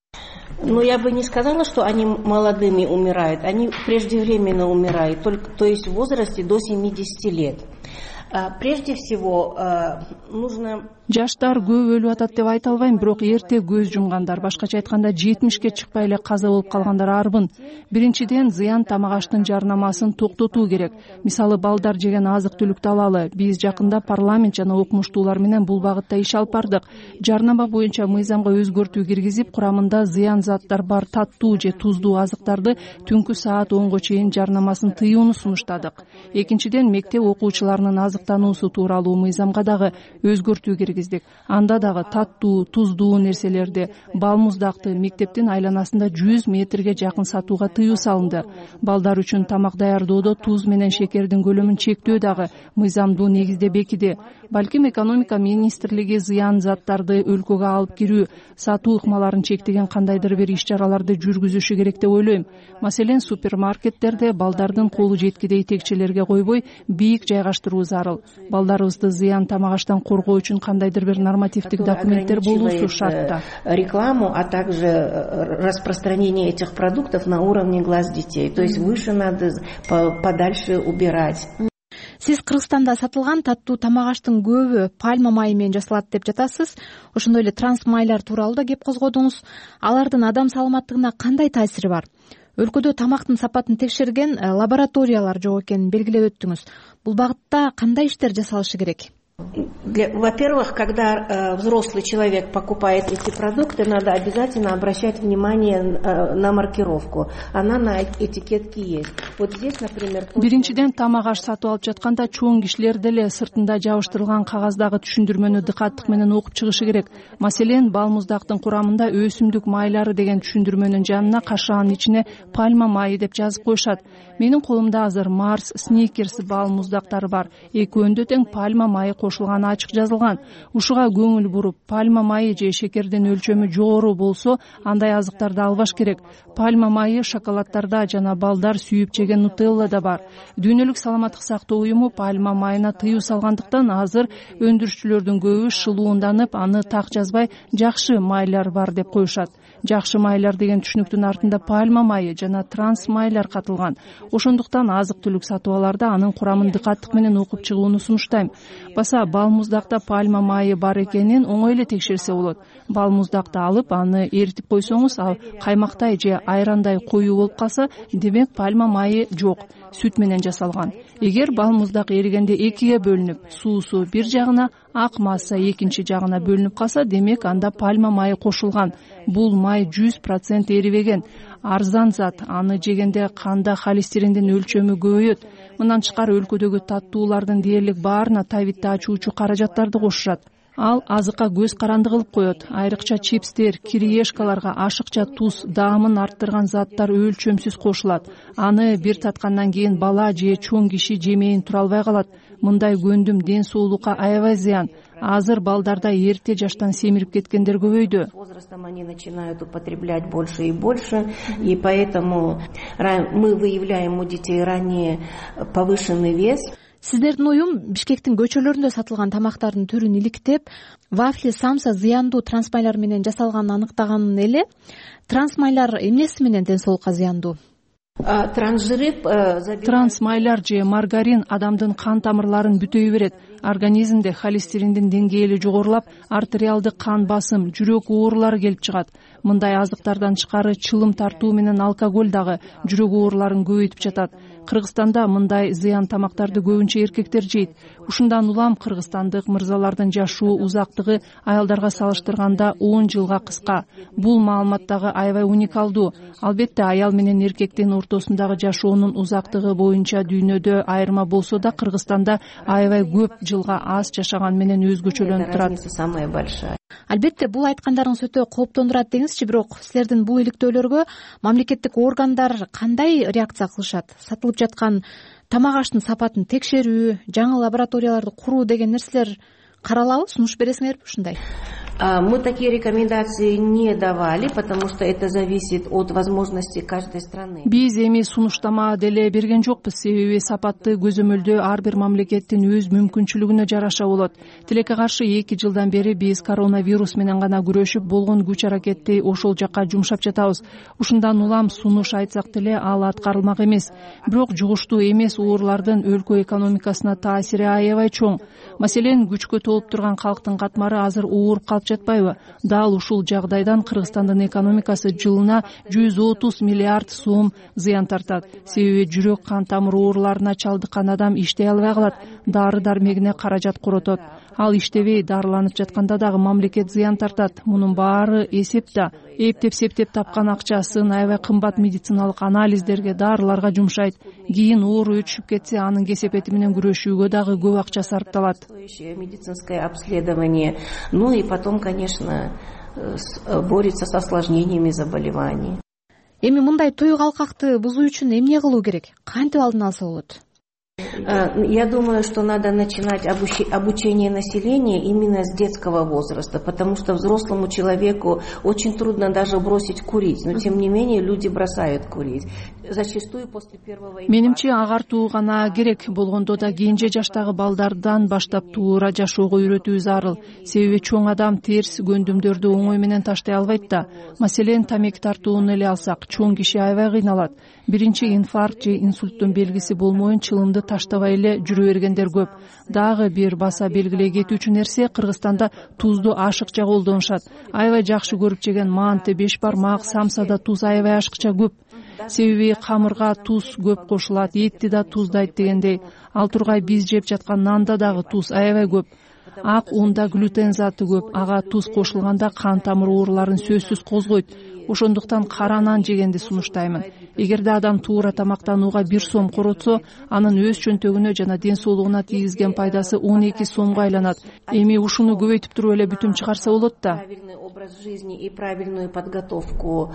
Но я бы не сказала, что они молодыми умирают. Они преждевременно умирают, то есть в возрасте до 70 лет. Прежде всего нужно... Жаштар көп өлүп атат деп айта албайм, бирок эрте көз жумгандар, башкача айтканда 70ке чыкпай эле каза болуп калгандар арбын. Биринчиден, зыян тамак аштын жарнамасын токтотуу керек. Мисалы, балдар жеген азык-түлүктү алалы. Биз жакында парламент жана окумуштуулар менен бул багытта иш алып бардык. Жарнама боюнча мыйзамга өзгөртүү киргизип, курамында зыян заттар бар таттуу же туздуу азыктарды түнкү саат 10го чейин жарнамасын тыюуну сунуштадык. Экинчиден, мектеп окуучуларынын азыктануусу тууралуу мыйзамга дагы өзгөртүү киргиздик. Анда дагы таттуу, туздуу нерселерди, бал муздакты мектептин айланасында 100 метрге жакын сатууга тыюу салынды. Балдар үчүн тамак даярдоодо туз менен шекердин көлөмүн чектөө дагы мыйзамдуу негизде бекиди. Балким экономика министрлиги зыян заттарды өлкөгө алып кирүү, сатуу ыкмаларын чектеген кандайдыр бир иш-чараларды жүргүзүшү керек деп ойлойм. Маселен, супермаркеттерде балдардын колу жеткидей текчелерге койбой, бийик жайгаштыруу зарыл. Балдарыбызды зыян тамак аштан коргоо үчүн кандайдыр бир нормативдик документтер болуусу шартта. Рекламу, а также распространение этих продуктов на уровне глаз детей. То есть выше надо подальше убирать. сиз Кыргызстанда сатылган таттуу тамак аштын көбү пальма майы менен жасалат деп жатасыз. Ошондой эле транс майлар тууралуу да кеп козгодуңуз. Алардын адам саламаттыгына кандай таасири бар? Өлкөдө тамактын сапатын текшерген лабораториялар жок экенин белгилеп өттүңүз. Бул багытта кандай иштер жасалышы керек? Во-первых, когда взрослый человек покупает эти продукты, надо обязательно обращать внимание на маркировку. Она на этикетке есть. Вот здесь, например... Биринчиден, тамак аш сатып алып жатканда чоң кишилер деле сыртында жабыштырылган кагаздагы түшүндүрмөнү дыкаттык менен окуп чыгышы керек. Маселен, балмуздактын курамында өсүмдүк майлары деген түшүндүрмөнүн жанына кашаанын ичине пальма майы деп жазып коюшат. Менин колумда азыр Марс, Сникерс балмуздактары бар. Экөөндө тең пальма майы кошулганы ачык жазылган. Ушуга көңүл буруп, пальма майы же шекердин өлчөмү жогору болсо, андай азыктарды албаш керек. Пальма майы шоколадтарда жана балдар сүйүп жеген нутеллада бар. Дүйнөлүк саламаттык сактоо уюму пальма майына тыюу салгандыктан азыр өндүрүүчүлөрдүн көбү шылуунданып, аны так жазбай жакшы майлар бар деп коюшат. Жакшы майлар деген түшүнүктүн артында пальма майы жана транс майлар катылган. Ошондуктан азык-түлүк сатыбаларда анын курамын дыкаттык менен окуп чыгууну сунуштайм. Баса балмуздакта пальма майы бар экенин оңой эле текшерсе болот. Балмуздакты алып, аны эритип койсоңуз, ал каймактай же айрандай коюу болуп калса, демек пальма майы жок, сүт менен жасалган. Эгер балмуздак эригенде экиге бөлүнүп, суусу бир жагына, ак масса экинчи жагына бөлүнүп калса, демек анда пальма майы кошулган. Бул май 100% эрибеген. Арзан зат, аны жегенде канда холестериндин өлчөмү көбөйөт. Мындан тышкары өлкөдөгү таттуулардын дээрлик баарына табитти ачуучу каражаттарды кошушат. Ал азыкка көз каранды кылып коет. Айрыкча чипстер, кириешкаларга ашыкча туз, даамын арттырган заттар өлчөмсүз кошулат. Аны бир таткандан кийин бала же чоң киши жемейин тура албай калат. Мындай көндүм ден соолукка аябай зыян. Азыр балдарда эрте жаштан семирип кеткендер көбөйдү. С возрастом они начинают употреблять больше и больше, и поэтому мы выявляем у детей ранее повышенный вес. Сиздердин уюм Бишкектин көчөлөрүндө сатылган тамактардын түрүн иликтеп, вафли, самса зыяндуу трансмайлар менен жасалганын аныктаган эле. Трансмайлар эмнеси менен ден соолукка зыяндуу? Трансмайлар же маргарин адамдын кан тамырларын бүтөй берет. Организмде холестериндин деңгээли жогорулап, артериалдык кан басым, жүрөк оорулары келип чыгат. Мындай азыктардан тышкары чылым тартуу менен алкоголь дагы жүрөк ооруларын көбөйтүп жатат. Кыргызстанда мындай зыян тамактарды көбүнчө эркектер жейт. Ушундан улам кыргызстандык мырзалардын жашоо узактыгы аялдарга салыштырганда 10 жылга кыска. Бул маалымат дагы аябай уникалдуу. Албетте аял менен эркектин ортосундагы жашоонун узактыгы боюнча дүйнөдө айырма болсо да, Кыргызстанда аябай көп жылга аз жашаган менен өзгөчөлөнүп турат. Албетте, бул айткандарыңыз өтө кооптондурат деңизчи, бирок силердин бул иликтөөлөргө мамлекеттик органдар кандай реакция кылышат? Сатылып жаткан тамак аштын сапатын текшерүү, жаңы лабораторияларды куруу деген нерселер каралабы? Сунуш бересиңерби ушундай? Мы такие рекомендации не давали, потому что это зависит от возможностей каждой страны. Биз эми сунуштама деле берген жокпуз, себеби сапатты көзөмөлдөө ар бир мамлекеттин өз мүмкүнчүлүгүнө жараша болот. Тилекке каршы 2 жылдан бери биз коронавирус менен гана күрөшүп, болгон күч аракетти ошол жакка жумшап жатабыз. Ушундан улам сунуш айтсак деле ал аткарылмак эмес. Бирок жугуштуу эмес оорулардын өлкө экономикасына таасири аябай чоң. Маселен, күчкө толуп турган калктын катмары азыр ооруп калып жатпайбы? Дал ушул жагдайдан Кыргызстандын экономикасы жылына 130 миллиард сом зыян тартат. Себеби жүрөк кан тамыр ооруларына чалдыккан адам иштей албай калат, дары-дармегине каражат коротот. Ал иштебей дарыланып жатканда дагы мамлекет зыян тартат. Мунун баары эсепте. Эптеп-септеп тапкан акчасын аябай кымбат медициналык анализдерге, дарыларга жумшайт. Кийин оору өчүп кетсе, анын кесепети менен күрөшүүгө дагы көп акча сарпталат. Медицинское обследование. Ну и потом, конечно, борется с осложнениями заболеваний. Эми мындай тою калкакты бузуу үчүн эмне кылуу керек? Кантип алдын алса болот? Я думаю, что надо начинать обучение населения именно с детского возраста, потому что взрослому человеку очень трудно даже бросить курить, но тем не менее люди бросают курить. зачастую после первого. Менимче агартуу гана керек, болгондо да кенже жаштагы балдардан баштап туура жашоого үйрөтүү зарыл. Себеби чоң адам терс көндүмдөрдү оңой менен таштай албайт да. Маселен, тамеки тартууну эле алсак, чоң киши аябай кыйналат. Биринчи инфаркт же инсульттун белгиси болмоюн чылымды таштабай эле жүрө бергендер көп. Дагы бир баса белгилей кетүүчү нерсе, Кыргызстанда тузду ашыкча колдонушат. Аябай жакшы көрүп жеген манты, бешбармак, самсада туз аябай ашыкча көп. Себеби камырга туз көп кошулат, этти да туздайт дегендей. Ал тургай биз жеп жаткан нанда дагы туз аябай көп. Ак унда глютен заты көп, ага туз кошулганда кан тамыр ооруларын сөзсүз козгойт. Ошондуктан кара нан жегенди сунуштаймын. Эгерде адам туура тамактанууга 1 сом коротсо, анын өз чөнтөгүнө жана ден соолугуна тийгизген пайдасы 12 сомго айланат. Эми ушуну көбөйтүп туруп эле бүтүм чыгарса болот да. Правильный образ жизни и правильную подготовку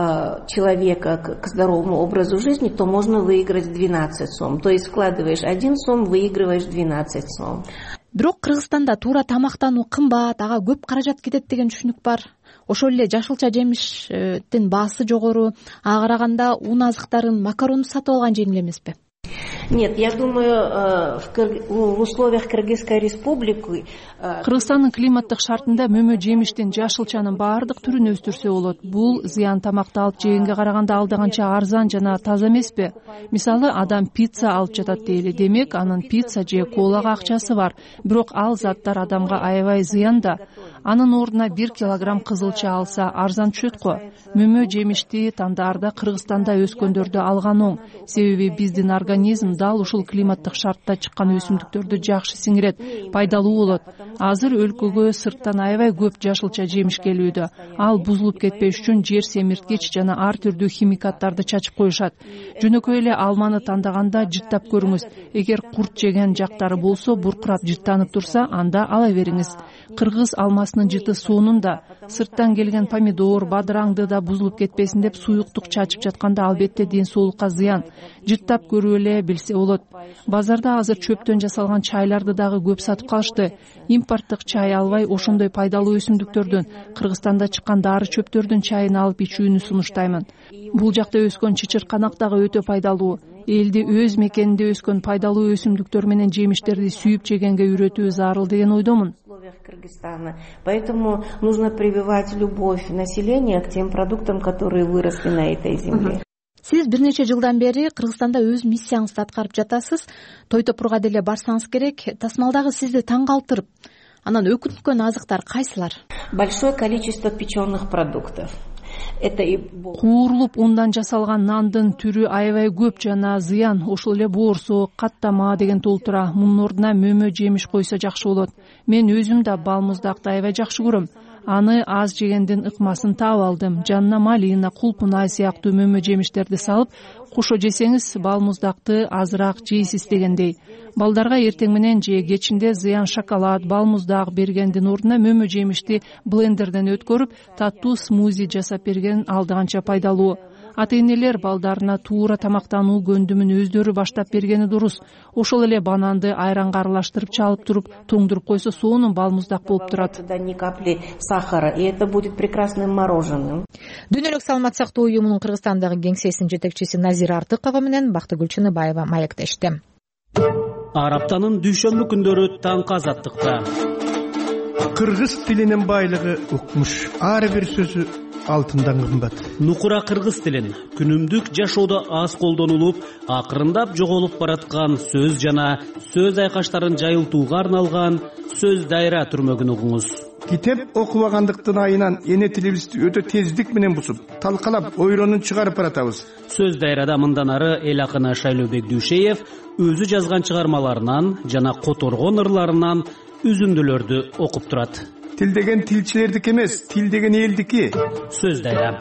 человека к здоровому образу жизни, то можно выиграть 12 сом. То есть вкладываешь 1 сом, выигрываешь 12 сом. Бирок Кыргызстанда туура тамактануу кымбат, ага көп каражат кетет деген түшүнүк бар. Ошол эле жашылча жемиштин баасы жогору, ага караганда ун азыктарын, макаронду сатып алган жеңил эмеспи? Нет, я думаю, в условиях Кыргызской республики Кыргызстандын климаттык шартында мөмө жемиштин, жашылчанын баардык түрүн өстүрсө болот. Бул зыян тамакты алып жегенге караганда алда канча арзан жана таза эмеспи? Мисалы, адам пицца алып жатат дейли. Демек, анын пицца же колага акчасы бар. Бирок ал заттар адамга аябай зыян да. Анын ордуна 1 килограмм кызылча алса арзан түшөт го. Мөмө жемишти тандаарда Кыргызстанда өскөндөрдү алган оң. Себеби биздин организм дал ушул климаттык шартта чыккан өсүмдүктөрдү жакшы сиңирет, пайдалуу болот. Азыр өлкөгө сырттан аябай көп жашылча жемиш келүүдө. Ал бузулуп кетпеш үчүн жер семирткич жана ар түрдүү химикаттарды чачып коюшат. Жөнөкөй эле алманы тандаганда жыттап көрүңүз. Эгер курт жеген жактары болсо, буркурап жыттанып турса, анда ала бериңиз. Кыргыз алмасынын жыты сонунда. Сырттан келген помидор, бадыраңды да бузулуп кетпесин деп суюктук чачып жатканда албетте ден соолукка зыян. Жыттап көрүп эле билсе болот. Базарда азыр чөптөн жасалган чайларды дагы көп сатып калышты. Импорттук чай албай, ошондой пайдалуу өсүмдүктөрдүн, Кыргызстанда чыккан дары чөптөрдүн чайын алып ичүүнү сунуштаймын. Бул жакта өскөн чычырканак дагы өтө пайдалуу. Элди өз мекенинде өскөн пайдалуу өсүмдүктөр менен жемиштерди сүйүп жегенге үйрөтүү зарыл деген ойдомун. Кыргызстана. Поэтому нужно прививать любовь населения к тем продуктам, которые выросли на этой земле. Сиз бир нече жылдан бери Кыргызстанда өз миссияңызды аткарып жатасыз. Той топурга деле барсаңыз керек. Тасмалдагы сизди таң калтырып, анан өкүнткөн азыктар кайсылар? Большое количество печёных продуктов. Куурулуп ундан жасалган нандын түрү аябай көп жана зыян. Ошол эле боорсоок, каттама деген толтура. Мунун ордуна мөмө жемиш койсо жакшы болот. Мен өзүм да балмуздакты аябай жакшы көрөм. Аны аз жегендин ыкмасын таап алдым. Жанына малина, кулпунай сыяктуу мөмө жемиштерди салып, кошо жесеңиз балмуздакты азыраак жейсиз дегендей. Балдарга эртең менен же кечинде зыян шоколад, балмуздак бергендин ордуна мөмө жемишти блендерден өткөрүп, таттуу смузи жасап берген алды канча пайдалуу. Ата-энелер балдарына туура тамактануу көндүмүн өздөрү баштап бергени дурус. Ошол эле бананды айранга аралаштырып чалып туруп, тоңдуруп койсо сонун балмуздак болуп турат. Ни капли сахара, и это будет прекрасным мороженым. Дүйнөлүк саламат сактоо уюмунун Кыргызстандагы кеңсесинин жетекчиси Назира Артыкова менен Бактыгүл Чыныбаева маектешти. Ар аптанын дүйшөмбү күндөрү таңкы азаттыкта. Кыргыз тилинин байлыгы укмуш. Ар бир сөзү алтындан кымбат. Нукура кыргыз тилин күнүмдүк жашоодо аз колдонулуп, акырындап жоголуп бараткан сөз жана сөз айкаштарын жайылтууга арналган сөз дайра түрмөгүн угуңуз. Китеп окубагандыктын айынан эне тилибизди өтө тездик менен бусуп, талкалап, ойронун чыгарып баратабыз. Сөз дайрада мындан ары эл акыны Шайлообек Дүйшеев өзү жазган чыгармаларынан жана которгон ырларынан үзүндүлөрдү окуп турат. Тил деген тилчилердики эмес, тил деген элдики. Сөз дайра.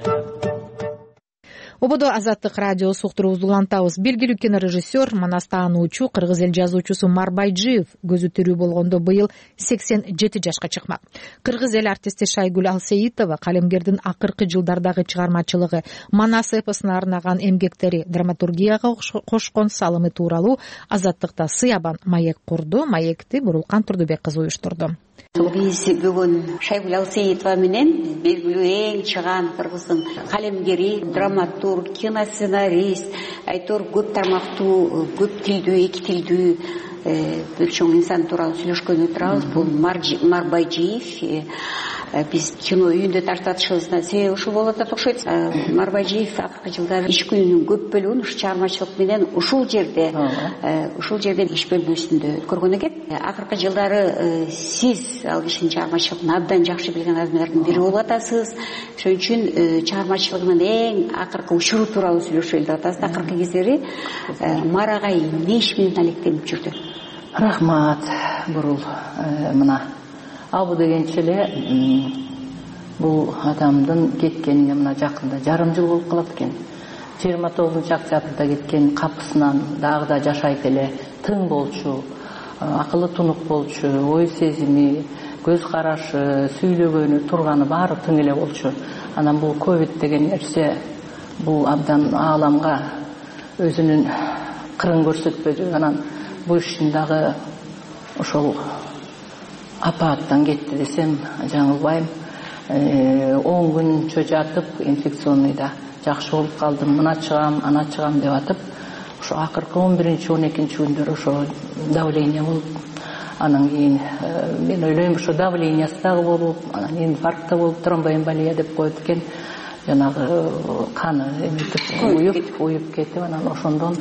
Ободо Азаттык радиосу уктуруубузду улантабыз. Белгилүү кинорежиссер, Манас таануучу кыргыз эл жазуучусу Марбайжиев көзү тирүү болгондо быйыл 87 жашка чыкмак. Кыргыз эл артисти Шайгүл Алсеитова калемгердин акыркы жылдардагы чыгармачылыгы, Манас эпосуна арнаган эмгектери, драматургияга кошкон салымы тууралуу Азаттыкта сыябан маек курду. Маекти Бурулкан Турдубек кызы уюштурду. Биз бүгүн Шайгүл Алсейитова менен белгилүү эң чыгаан кыргыздын калемгери, драматург, киносценарист, айтор көп тармактуу, көп тилдүү, эки тилдүү бир чоң инсан тууралуу сүйлөшкөнү турабыз. Бул Марбайжиев. Биз кино үйүндө тартатышыбыздын себеби ушул болуп атат окшойт. Марбайжиев акыркы жылдары иш күнүнүн көп бөлүгүн ушу чыгармачылык менен ушул жерде иш бөлмөсүндө өткөргөн экен. Акыркы жылдары сиз ал кишинин чыгармачылыгын абдан жакшы билген адамдардын бири болуп атасыз. Ошон үчүн чыгармачылыгынын эң акыркы учуру тууралуу сүйлөшөлү деп атасыз. Акыркы кездери Марагай эмне иш менен алектенип жүрдү? Рахмат Бурул. Мына Абу дегенче эле бул адамдын кеткенине мына жакында жарым жыл болуп калат экен. 29-октябрда кеткен, капысынан дагы да жашайт эле, тың болчу, акылы тунук болчу, ой сезими, көз карашы, сүйлөгөнү, турганы баары тың эле болчу. Анан бул ковид деген нерсе бул абдан ааламга өзүнүн кырын көрсөтпөдү. Анан бул ишин дагы ошол апааттан кетти десем жаңылбайм. 10 күнчө жатып инфекционныйда жакшы болуп калдым. Мына чыгам, ана чыгам деп атып, ошо акыркы 11-12 күндөрү ошо давление болуп, анан кийин мен ойлойм ошо давлениясы дагы болуп, анан инфаркт да болуп, тромбоэмболия деп коет экен. Жанагы каны эметип уюп кетип, анан ошондон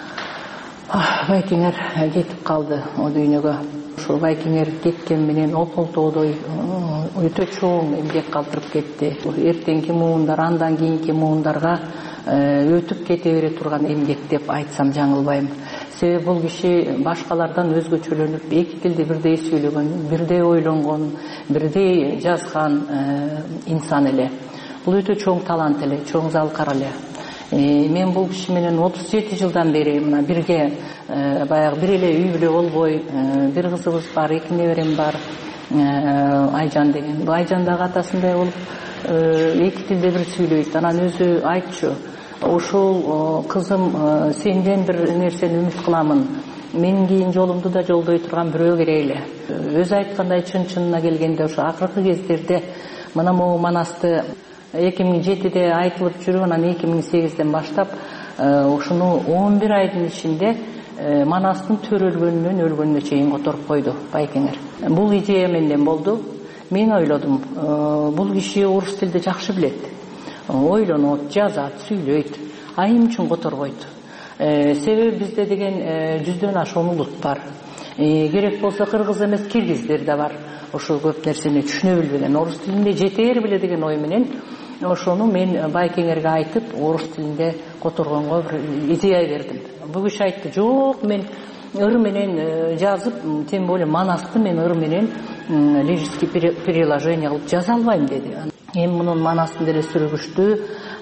байкеңер кетип калды о дүйнөгө. Ошо байкеңер кеткен менен ополтоодой өтө чоң эмгек калтырып кетти. Эртеңки муундар, андан кийинки муундарга өтүп кете бере турган эмгек деп айтсам жаңылбайм. Себеби бул киши башкалардан өзгөчөлөнүп, эки тилди бирдей сүйлөгөн, бирдей ойлонгон, бирдей жазган инсан эле. Бул өтө чоң талант эле, чоң залкар эле. Мен бул киши менен 37 жылдан бери мына бирге баягы бир эле үй бүлө болбой, бир кызыбыз бар, эки неберем бар, Айжан деген. Бул Айжан дагы атасындай болуп, эки тилде бир сүйлөйт. Анан өзү айтчу, ошол кызым сенден бир нерсени үмүт кыламын. Менин кийин жолумду да жолдой турган бирөө керек эле. Өзү айткандай чын-чынына келгенде ошо акыркы кездерде мына могу Манасты 2007-де айтылып жүрүп, анан 2008-ден баштап ушуну 11 айдын ичинде Манастын төрөлгөнүнөн өлгөнүнө чейин которуп койду байкеңер. Бул идея менден болду. Мен ойлодум, бул киши орус тилди жакшы билет. Ойлонот, жазат, сүйлөйт. А эмне үчүн которбойт? Себеби бизде деген 100дөн ашуун улут бар. Керек болсо кыргыз эмес киргиздер да бар. Ошол көп нерсени түшүнө билбеген, орус тилинде жетер беле деген ой менен ошону мен байкеңерге айтып, орус тилинде которгонго бир идея бердим. Бул киши айтты, жок, мен ыр менен жазып, тем более Манасты мен ыр менен лирический переложение кылып жаза албайм деди. Эми мунун Манасын деле сүрүгүштү.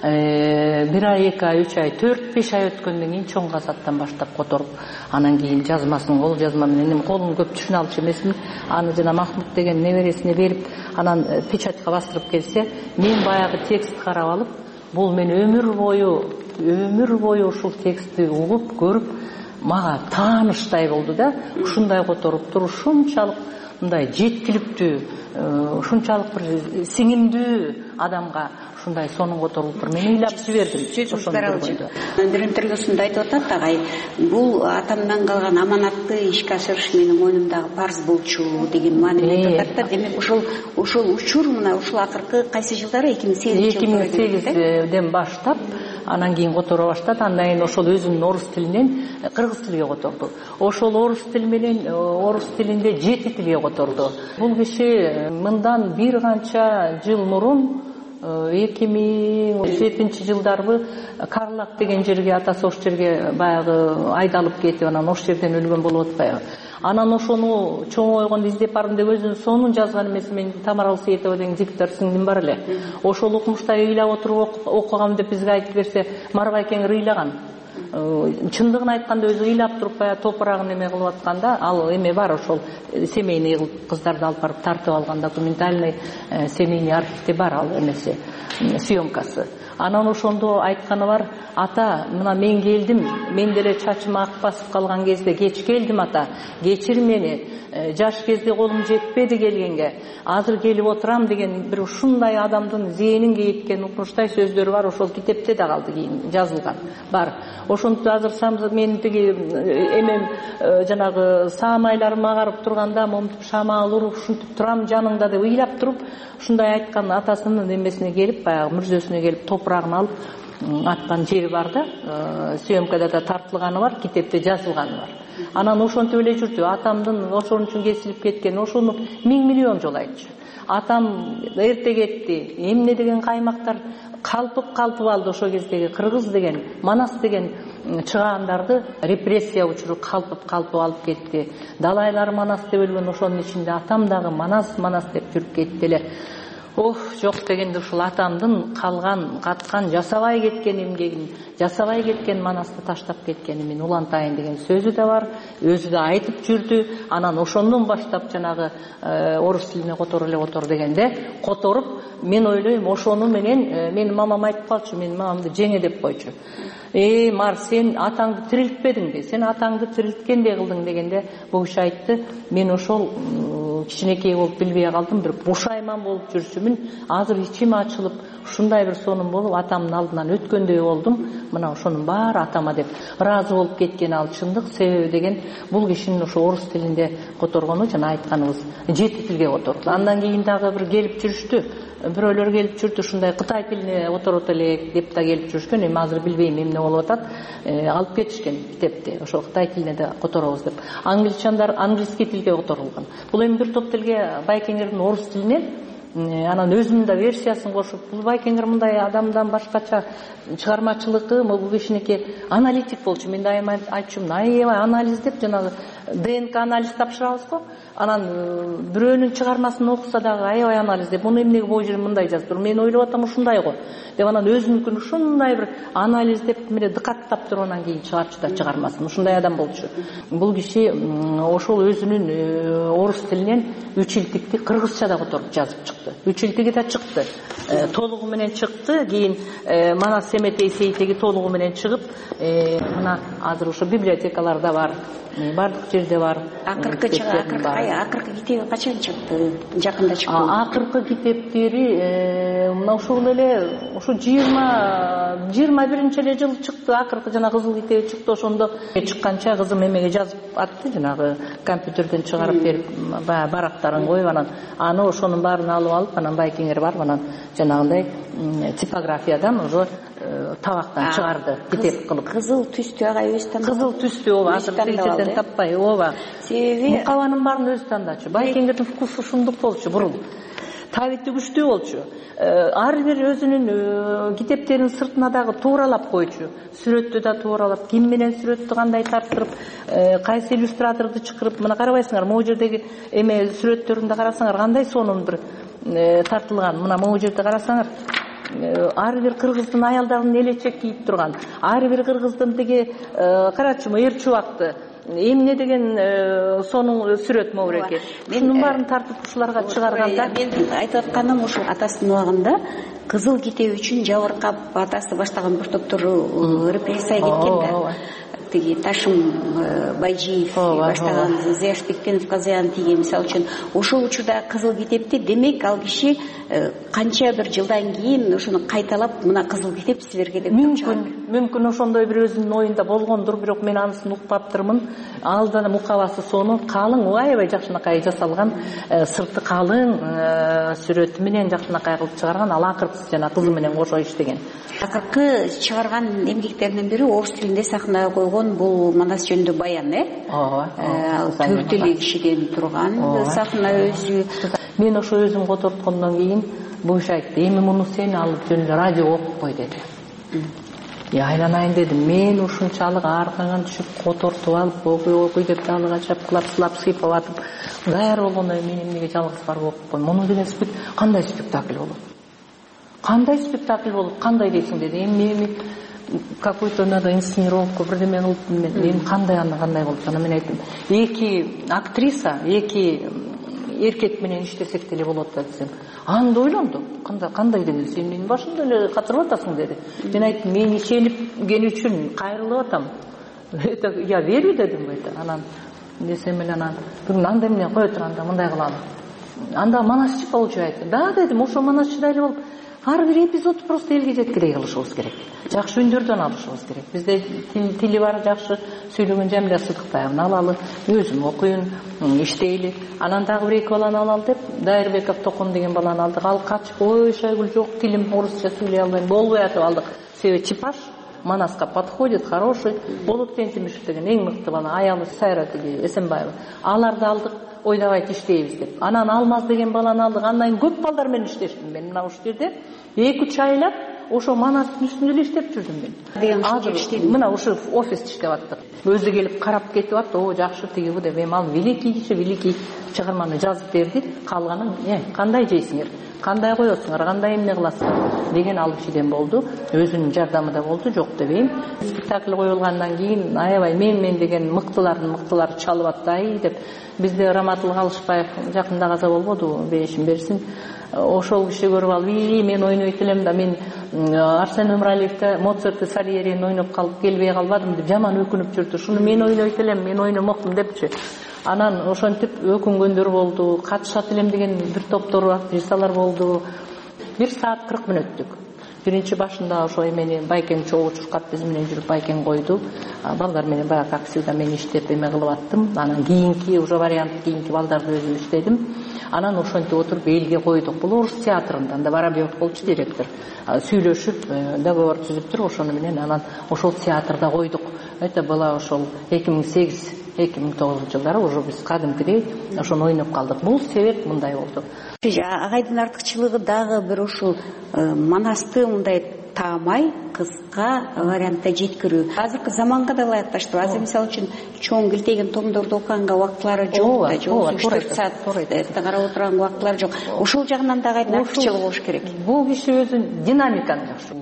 1 ай, 2 ай, 3 ай, 4-5 ай өткөндөн кийин чоң касаттан баштап которуп, анан кийин жазмасын кол жазма менен, эми колун көп түшүнө алчу эмесмин. Аны жана Махмут деген небересине берип, анан печатька бастырып келсе, мен баягы текст карап алып, бул мен өмүр бою ушул текстти угуп, көрүп, мага тааныштай болду да. Ушундай которуп туруп, ушунчалык мындай жеткиликтүү, ушунчалык бир сиңимдүү адамга ушундай сонун которулуп тур. Мен ыйлап жибердим. Бир интервьюсунда айтып атат агай, бул атамдан калган аманатты ишке ашырыш менин мойнумдагы парз болчу деген маанилүү айтып атат да. Демек ушул учур мына ушул акыркы кайсы жылдары 2008-ден баштап, анан кийин которо баштады. Андан кийин ошол өзүнүн орус тилинен кыргыз тилге которду. Ошол орус тил менен орус тилинде 7 тилге которду. Бул киши мындан бир канча жыл мурун 2007-жылдарбы Карлак деген жерге, атасы ош жерге баягы айдалып кетип, анан ош жерден өлгөн болуп атпайбы. Анан ошону чоң ойгондо издеп бардым деп өзүнүн сонун жазган эмес. Мен Тамара Алсейитова деген жигиттер сиңдим бар эле. Ошол укмушта ыйлап отуруп окугам деп бизге айтып берсе, Марбайкеңер ыйлаган. Чындыгын айтканда өзү ыйлап туруп баягы топурагын эме кылып атканда, ал эме бар, ошол семейный кыздарды алып барып тартып алган документальный семейный архивде бар ал эмеси, съемкасы. Анан ошондо айтканы бар: ата, мына мен келдим, мен деле чачым ак басып калган кезде кеч келдим ата, кечир мени, жаш кезде колум жетпеди келгенге, азыр келип отурам деген бир ушундай адамдын зээнин кейиткен укмуштай сөздөрү бар. Ошол китепте да калды, кийин жазылган бар. Ошентип азыр мен тиги эмем жанагы саамайларым агарып турганда момтуп шамал уруп ушинтип турам жаныңда деп ыйлап туруп ушундай айткан атасынын эмесине келип, баягы мүрзөсүнө келип топурагын алып аткан жери бар да, съемкада да тартылганы бар, китепте жазылганы бар. Анан ошентип эле жүрдү. Атамдын ошон үчүн кесилип кеткен, ошону 1000 миллион жолу айтчу. Атам эрте кетти, эмне деген каймактар калпып алды. Ошол кездеги кыргыз деген, манас деген чыгаандарды репрессия учуру калпып алып кетти. Далайлар манас деп өлгөн, ошонун ичинде атам дагы манас деп жүрүп кетти эле. Жок дегенде ушул атамдын калган, каткан, жасабай кеткен эмгегин, жасабай кеткен манасты таштап кеткени мен улантайын деген сөзү да бар, өзү да айтып жүрдү. Анан ошондон баштап жанагы орус тилине котор дегенде которуп, мен ойлойм ошону менен менин мамам айтып калчу, менин мамамды жеңе деп койчу. Мар, сен атаңды тирилтпедиңби? Сен атаңды тирилткендей кылдың дегенде бул киши айтты: мен ошол кичинекей болуп билбей калдым, бир бушайман болуп жүрсүмүн. Азыр ичим ачылып, ушундай бир сонун болуп атамдын алдынан өткөндөй болдум. Мына ошонун баары атама деп ыраазы болуп кеткен. Ал чындык. Себеби деген бул кишинин ошо орус тилинде которгону, жана айтканыбыз 7 тилге которду. Андан кийин дагы бир келип жүрүштү. Бирөөлөр келип жүрдү, ушундай Кытай тилине которот элек деп да келип жүрүшкөн. Эми азыр билбейм эмне болуп атат. Алып кетишкен китепти. Ошол Кытай тилине да которобуз деп. Англичандар английский тилге которулган. Бул эми бир топ тилге Байкеңердин орус тилинен анан өзүнүн да версиясын кошуп, бул Байкеңер мындай адамдан башкача чыгармачылыгы, бул кишинеки аналитик болчу. Мен дайым айтчумун, аябай анализ деп, жанагы ДНК анализ тапшырабыз го. Анан бирөөнүн чыгармасын окуса дагы аябай анализ деп, муну эмнеге бул жерде мындай жазып, мен ойлоп атам ушундай го деп, анан өзүнүкүн ушундай бир анализ деп мына дыкаттап туруп анан кийин чыгарчу да чыгармасын. Ушундай адам болчу. Бул киши ошол өзүнүн орус тилинен үчилтикти кыргызча да которуп жазып чыкты. Үчилтиги да чыкты. Толугу менен чыкты. Кийин Манас Семетей Сейтеги толугу менен чыгып, мына азыр ошо библиотекаларда бар. Бардык жерде бар. Акыркы китеби качан чыкты? Жакында чыкты. Акыркы китептери мына ушул эле ошо 21 эле жыл чыкты. Акыркы жана кызыл китеби чыкты. Ошондо чыкканча кызым эмеге жазып атты, жанагы компьютерден чыгарып берип, барактарын коюп, анан аны ошонун баарын алып, анан Байкеңер барып, анан жанагындай типографиядан уже табактан чыгарды, китеп кылып. Кызыл түстүү агай өзү тандады. Кызыл түстүү, ооба, азыр жерден таппай, ооба. Себеби мукабанын баарын өзү тандачу. Байкеңердин вкусу ушундук болчу бурун. Табити күчтүү болчу. Ар бир өзүнүн китептеринин сыртына дагы тууралап койчу. Сүрөттү да тууралап, ким менен сүрөттү кандай тартырып, кайсы иллюстраторду чакырып, мына карабайсыңар, могу жердеги эме сүрөттөрүндө карасаңар кандай сонун бир тартылган. Мына могу жерде карасаңар, ар бир кыргыздын аялдарын элечек кийип турган, ар бир кыргыздын тиги карачуму эр чубакты эмне деген сонун сүрөт могуреке. Ушунун баарын тартып ушуларга чыгарганда, мен айтып атканым ушул атасынын убагында кызыл китеп үчүн жабыркап атасы баштаган бир топтору репрессияга кеткен да. Тиги Ташым Байжиев баштаган, Зияш Бекпенов казыян тиги, мисалы үчүн ошол учурда кызыл китепти, демек ал киши канча бир жылдан кийин ошону кайталап, мына кызыл китеп силерге деп мүмкүн ошондой бир өзүнүн оюнда болгондур, бирок мен анысын укпаптырмын. Алда мукабасы сонун, калың, аябай жакшынакай жасалган, сырты калың сүрөтү менен жакшынакай кылып чыгарган. Ал акыркысы жана кызы менен кошо иштеген. Акыркы чыгарган эмгектеринин бири орус тилинде сахнага койгон бул Манас жөнүндө баян, Ооба. Төрт эле кишиден турган сахна өзү. Мен ошо өзүм которткондон кийин бул киши айтты: "Эми муну сен алып жөн эле радиого окуп кой" деди. Айланайын дедим. Мен ушунчалык аркаңан түшүп котортуп алып, окуй деп далыга чапкылап сыйпап атып даяр болгондон кийин мен эмнеге жалгыз барып окуп койм? Муну деген кандай спектакль болот? Кандай спектакль болот? Кандай дейсиң деди. Эми какой-то надо инсценировку бирдеме кылып, мен кандай болот? Аны мен айттым. Эки актриса, эки эркек менен иштесек деле болот да десем, анда ойлонду. Кандай деген, сен менин башымда эле катырып атасың деди. Мен айттым, мен ишенгени үчүн кайрылып атам. Я верю дедим бейте. Анан десем эле анан бүгүн андай менен кое тур, анда мындай кылалы. Анда манасчы получается. Да дедим, ошо манасчыдай эле болуп, ар бир эпизодду просто элге жеткирей кылышыбыз керек. Жакшы үндөрдөн алышыбыз керек. Бизде тили бар, жакшы сүйлөгөн Жамиля Сыдыкбаеваны алалы, өзүм окуйун, иштейли. Анан дагы бир эки баланы алалы деп, Дайырбеков Токон деген баланы алдык. Ал качып, ой Шайгүл, жок, тилим орусча сүйлөй албайм, болбой атып алдык. Себеби типаж Манаска подходит, хороший. Болот Тентимишев деген эң мыкты бала, аялы Сайра Эсенбаева. Аларды алдык, ойдобай иштейбиз деп. Анан Алмаз деген баланы алдык. Андан көп балдар менен иштештим мен. Мына ушул жерде 2-3 айлап ошо Манастын үстүндө эле иштеп жүрдүм мен. Азыр мына ушу офисте иштеп аттык. Өзү келип карап кетип атты, о жакшы тигиби деп. Эми ал великий киши, великий чыгарманы жазып берди. Калганын кандай жейсиңер? Кандай коесуңар, кандай эмне кыласыңар деген ал кишиден болду. Өзүнүн жардамы да болду, жок дебейм. Спектакль коюлгандан кийин аябай мен деген мыктылар чалып аттай деп. Бизде Раматыл Калышбаев жакында каза болбоду, бешин берсин. Ошол киши көрүп алып, мен ойнойт элем да, мен Арсен Өмүралиевде Моцартты, Сальерини ойноп калып келбей калбадым деп жаман өкүнүп жүрдү. Шуну мен ойнойт элем, мен ойномокмун депчи. Анан ошентип өкүнгөндөр болду. Катышат элем деген бир топтор актрисалар болду. 1 саат 40 мүнөттүк. Биринчи башында ошо эмени Байкең чогуу чуркап биз менен жүрүп Байкең койду. Балдар менен баягы как всегда мен иштеп эме кылып аттым. Анан кийинки уже вариант кийинки балдарды өзүм иштедим. Анан ошентип отуруп элге койдук. Бул орус театрында, анда Воробьев болчу директор. Сүйлөшүп, договор түзүптүр, ошону менен анан ошол театрда койдук. Это была ошол 2008-2009 жылдары уже биз кадимкидей ошону ойноп калдык. Бул себеп мындай болду. Агайдын артыкчылыгы дагы бир ушул Манасты мындай таамай кыска вариантта жеткирүү. Азыркы заманга да ылайыкташтырып. Азыр мисалы үчүн чоң килтеген томдорду окуганга убактылары жок да, жок 3-4 саат карап отурган убактылары жок. Ошол жагынан дагы артыкчылыгы болуш керек. Бул киши өзүн динамиканы жакшы,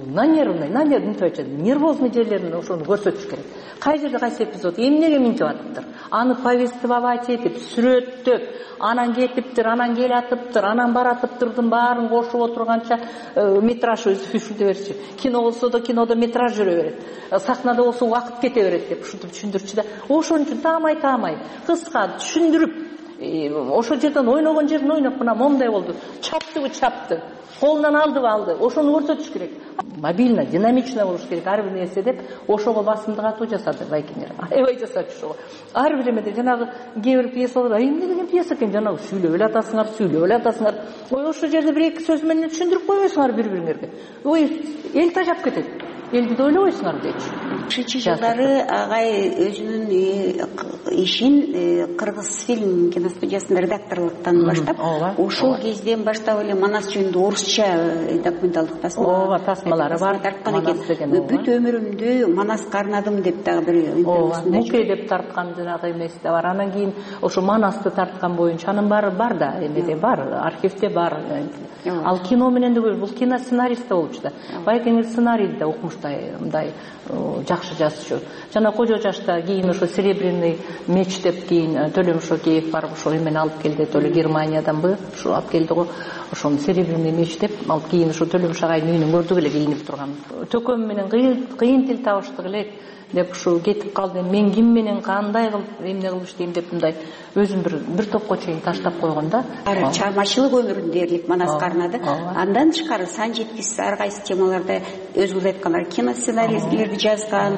нервозный жерлерин ошону көрсөтүш керек. Кай жерде кайсы эпизод эмнеге минтип атыптыр, аны повествовать этип, сүрөттөп, анан кетиптир, анан келатыптыр, анан баратыптырдын баарын кошуп отурганча метраж өзү ушунтип берчи. Кино болсо да кинодо метраж жүрө берет. Сахнада болсо убакыт кете берет деп ушинтип түшүндүрчү да. Ошон үчүн таамай кыска түшүндүрүп, ошол жерден ойногон жерин ойноп, мына момундай болду. Чапты. Колунан алды. Ошону көрсөтүш керек. Мобильно, динамично болуш керек ар бир нерсе деп, ошого басымдык атуу жасады Байкеңер. Аябай жасачу ошого. Ар бир эмеде жанагы кээ бир пьесалар, эмне деген пьеса экен, жанагы сүйлөп эле атасыңар. Ой, ошол жерде бир эки сөз менен түшүндүрүп койбойсуңар бири-бириңерге. Ой, эл тажап кетет. Элди да ойлобойсуңар дейчи. Ушинчи жылдары агай өзүнүн ишин Кыргыз фильм киностудиясында редакторлуктан баштап, ошол кезден баштап эле Манас жөнүндө орусча документалдык тасмалары бар. Бүт өмүрүмдү Манаска арнадым деп дагы бир интервьюсунда Муке деп тарткан жанагы эмеси да бар. Анан кийин ошо Манасты тарткан боюнча анын баары бар да, эмеде бар, архивде бар. Ал кино менен да бул кино сценарист да болчу да. Байкеңер сценарийди да окумуштай, мындай жакшы жазчу. Жана кожо жашта кийин ошо Серебряный меч деп кийин Төлөм Шокеев барып ошо эмени алып келди, Төлө Германияданбы, ошо алып келди го. Ошону Серебряный меч деп алып кийин ошо Төлөм Шагайдын үйүнөн көрдүк эле кийинип турган. Төкөм менен кыйын тил табыштык элек деп ушул кетип калды. Мен ким менен кандай кылып эмне кылып иштейм деп мындай өзүн бир топко чейин таштап койгон да. Чыгармачылык өмүрүн дээрлик Манаска арнады. Андан тышкары сан жеткис ар кайсы темаларда өзүңүз айткандар кино сценарийлерди жазган,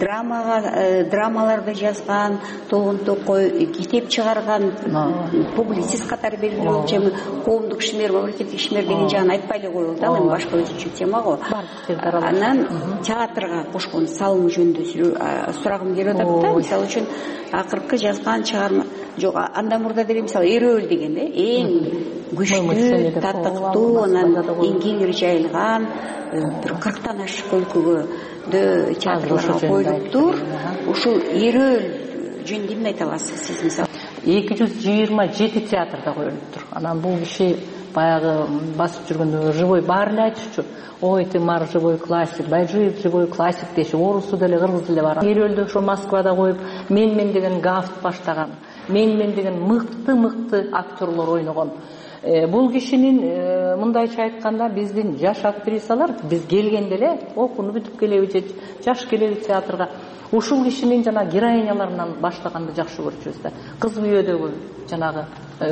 драмаларды жазган, Толгон Токой китеп чыгарган, публицист катары белгилүү болчу. Эми коомдук ишмер, мамлекеттик ишмер деген жагын айтпай эле коелу да, эми башка өзүнчө тема го. Анан театрга кошкон салымы жөнүндө сурагым келип атат да. Мисалы үчүн акыркы жазган чыгарма жок, андан мурда деле мисалы Эрөөл деген эң күчтүү, татыктуу, анан эң кеңири жайылган бир 40тан ашык өлкөгө театрларга коюлуптур. Ушул Эрөөл жөнүндө эмне айта аласыз сиз? Мисалы 227 театрда коюлуптур. Анан бул киши баягы басып жүргөндө живой баары эле айтышчу. Ой, Тымар живой классик, Байжиев живой классик деши, орусу деле кыргыз деле бар. Эрөлдү ошо Москвада коюп, мен деген гафт баштаган, мен деген мыкты актерлор ойногон. Бул кишинин мындайча айтканда биздин жаш актрисалар биз келгенде эле окууну бүтүп келеби же жаш келеби театрга ушул кишинин жана героиняларынан баштаганды жакшы көрчүбүз да. Кыз үйөдөгү жанагы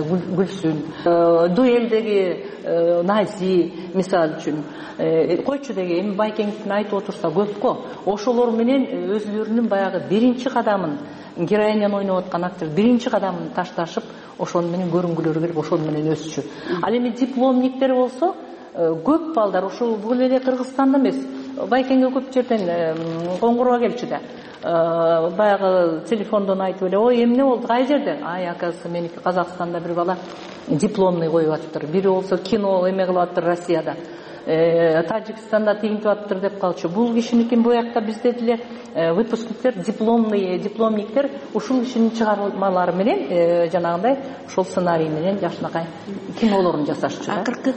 Гүлсүн, дуэлдеги Нази мисалы үчүн, койчу деги эми Байкеңдин айтып отурса көп го. Ошолор менен өзүлөрүнүн баягы биринчи кадамын героиняны ойноп аткан актер биринчи кадамын ташташып, ошону менен көрүнгүлөрү келип, ошону менен өсчү. Ал эми дипломниктер болсо көп балдар ушул бул эле Кыргызстанда эмес, Байкеңге көп жерден коңгуроо келчү да. Баягы телефондон айтып эле, ой, эмне болду, кай жерде? Ай, оказывается, меники Казакстанда бир бала дипломный коюп атыптыр. Бири болсо кино эме кылып атыптыр Россияда. Тажикстанда тигинтип атыптыр деп калчу. Бул кишиники бу жакта бизде деле выпускниктер, дипломниктер ушул кишинин чыгармалары менен жанагындай ошол сценарий менен жакшынакай кинолорун жасашчу. Акыркы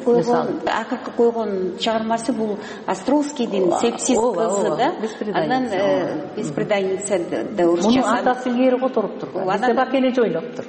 койгон чыгармасы бул Островскийдин Сепсис кызы да. Андан бесприданница да орусчасы. Мунун атасы илгери которуптур. Бизде Бакенеже ойноптур.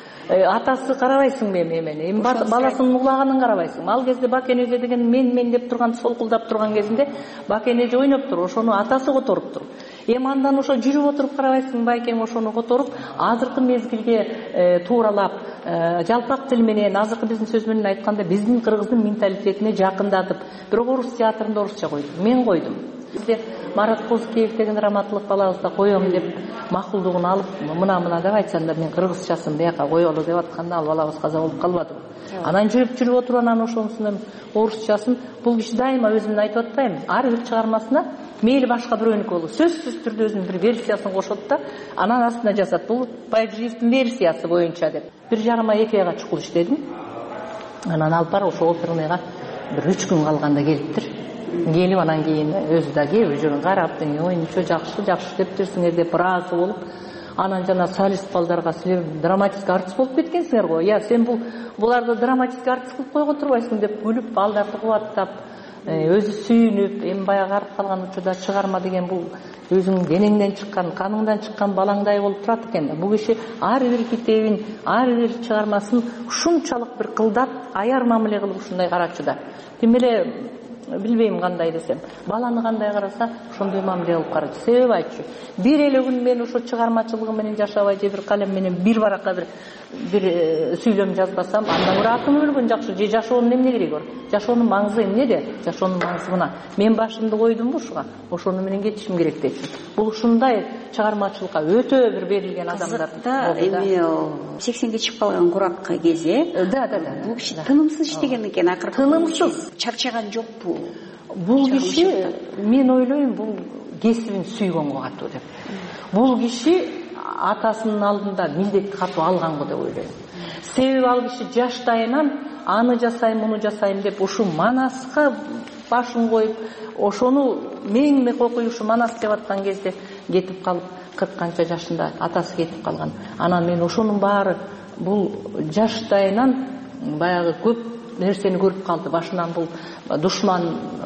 Атасы карабайсыңбы эмени? Баласынын углаганын карабайсыңбы? Ал кезде Бакенеже деген мен деп турган, солкулдап турган кезинде Бакенеже ойноптур, ошону атасы которуптур. Эми андан ошо жүрүп отуруп карабайсың, Байкең ошону которуп, азыркы мезгилге тууралап, жалпак тил менен, азыркы биздин сөз менен айтканда, биздин кыргыздын менталитетине жакындатып, бирок орус театрында орусча койду. Мен койдум. Бизде Марат Козыкеев деген раматтылык балабызда коем деп макулдугун алып, мына деп айтсам да мен кыргызчасын бияка коелу деп атканда ал балабыз каза болуп калбадыбы. Анан жүрүп отуруп анан ошонусун орусчасын бул киши дайыма өзүмдүн айтып атпайм. Ар бир чыгармасына мейли башка бирөөнүкү болот. Сөзсүз түрдө өзүнүн бир версиясын кошот да, анан астына жазат. Бул Байжиевдин версиясы боюнча деп. 1,5 айга чукул иштедим. Анан алып барып ошо оперныйга бир 3 күн калганда келиптир. Келип анан кийин өзү да келип жүрүн карап, ой, ничего жакшы дептирсиңер деп ыраазы болуп, анан жана солист балдарга силер драматический артист болуп кеткенсиңер го. Я, сен буларды драматический артист кылып койго турбайсың деп күлүп, балдарды кубаттап, өзү сүйүнүп, эми баягы арып калган учурда чыгарма деген бул өзүңүн денеңден чыккан, каныңдан чыккан балаңдай болуп турат экен. Бул киши ар бир китебин, ар бир чыгармасын ушунчалык бир кылдап, аяр мамиле кылып ушундай карачу да. Тим эле билбейм кандай десем, баланы кандай караса ошондой мамиле кылып карайт. Себеби айтчу, бир эле күн мен ошо чыгармачылыгы менен жашабай же бир калем менен бир баракка бир сүйлөм жазбасам, андан көрө акын өлгөн жакшы. Же жашоонун эмне кереги бар? Жашоонун маңызы эмнеде? Жашоонун маңызы мына. Мен башымды койдумбу ушуга, ошону менен кетишим керек депчү. Бул ушундай чыгармачылыкка өтө бир берилген адамдар. Эми 80ге чыгып калган курак кези. Да. Бул киши тынымсыз иштеген экен, акыры. Тынымсыз. Чарчаган жокпу? Бул киши, мен ойлойм, бул кесибин сүйгөнгө катуу деп. Бул киши атасынын алдында милдет катуу алган го деп ойлойм. Себеби ал киши жаштайынан аны жасайм, муну жасайм деп ушу Манаска башын коюп, ошону меңмек окуй ушу Манас деп аткан кезде кетип калып, 40 канча жашында атасы кетип калган. Анан мен ошонун баары бул жаштайынан баягы көп нерсени көрүп калды. Башынан бул душман,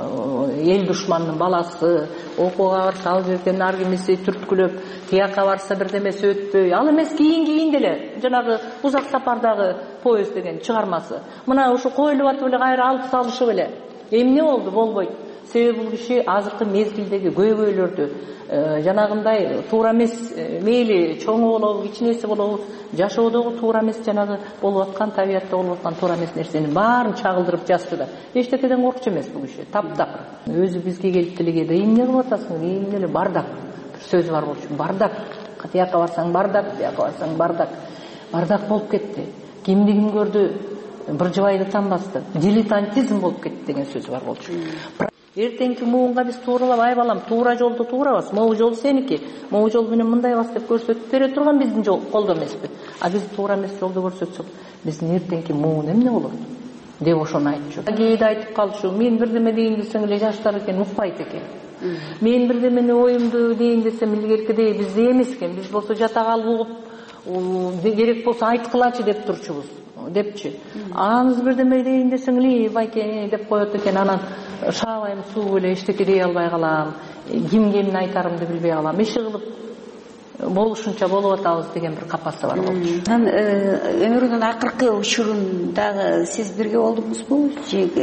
эл душманынын баласы, окууга барса ал жерден ар кимиси түрткүлөп, тияка барса бирдемеси өтпөй, ал эмес кийин деле жанагы узак сапардагы поезд деген чыгармасы. Мына ушу коюлуп атып эле кайра алып салышып эле. Эмне болду? Болбойт. Себеби бул киши азыркы мезгилдеги көйгөйлөрдү жанагындай туура эмес, мейли чоңу болобу, кичинеси болобу, жашоодогу туура эмес жанагы болуп аткан, табиятта болуп аткан туура эмес нерсенин баарын чагылдырып жазды да. Эчтекеден коркчу эмес бул киши, таптакыр. Өзү бизге келип делегеде эмне кылып атасың? Эмне эле бардак. Бир сөзү бар болчу. Бардак. Тияка барсаң бардак, тияка барсаң бардак. Бардак болуп кетти. Кимди ким көрдү? Бир жыбайды танбасты. Дилетантизм болуп кетти деген сөзү бар болчу. Эртеңки муунга биз тууралап, ай балам, туура жолду туурабас, могу жол сеники, могу жол менен мындай бас деп көрсөтүп бере турган биздин жол колдо эмеспи. А биз туура эмес жолду көрсөтсөк, биздин эртеңки муун эмне болот деп ошону айтчу. Кээде айтып калчу, мен бирдеме дейин десең эле жаштар экен укпайт экен. Мен бирдемени оюмду дейин десем илгеркидей бизде эмес экен. Биз болсо жатак алып угуп, керек болсо айткылачы деп турчубуз. депчи. Аңыз бирдеме дейин десең байке деп коет экен. Анан шаабайм суу эле эчтеке дей албай калам. Кимге эмне айтарымды билбей калам. Иши кылып болушунча болуп атабыз деген бир капасы бар болчу. Өмүрүнүн акыркы учурундагы сиз бирге болдуңузбу?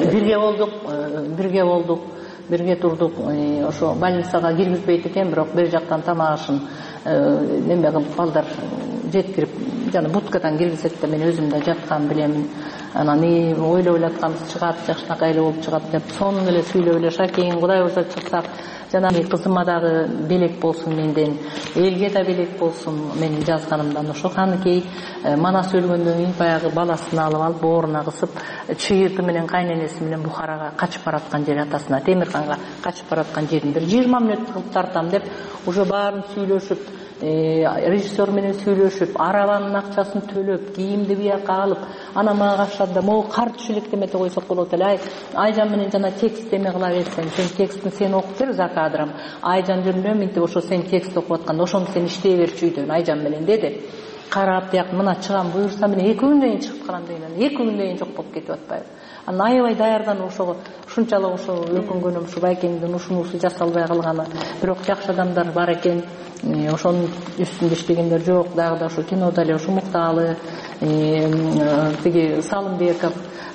Бирге болдук. Бирге турдук. Ошо больницага киргизбейт экен, бирок бер жактан тамак ашын неме кылып балдар жеткирип, жана будкадан киргизет да мен өзүм да жаткан билем. Анан ойлоп атканбыз чыгат, жакшынакай эле болуп чыгат деп, сонун эле сүйлөп эле шакейин Кудай урса чыксак, жана кызыма дагы белек болсун менден, элге да белек болсун менин жазганымдан. Ошо Каныкей Манас өлгөндөн кийин баягы баласын алып бооруна кысып, чыйырты менен кайненеси менен Бухарага качып бараткан жери, атасына Темирханга качып бараткан жерин бир 20 мүнөт кылып тартам деп, уже баарын сүйлөшүп, режиссер менен сүйлөшүп, арабанын акчасын төлөп, кийимди бияка алып, ана мага кашады да, могу кар түшө электемете койсок болот эле. Айжан менен жана текст эме кыла берсең, сен текстин сен окуп бер за кадрым. Айжан жөнүндө минтип ошо сен текст окуп атканда ошону сен иштей берчи үйдөн Айжан менен деди. Карап тияк мына чыгам буюрса мен 2 күндөн кийин чыгып калам деген. 2 күндөн кийин жок болуп кетип атпайбы. Анан аябай даярданып ошого ушунчалык ошо өкүнгөнүм ушу байкеңдин ушунусу жасалбай калганы. Бирок жакшы адамдар бар экен. Ошонун үстүндө иштегендер жок. Дагы да ошо кинода эле ошо Мукталы, тиги Салымбеков,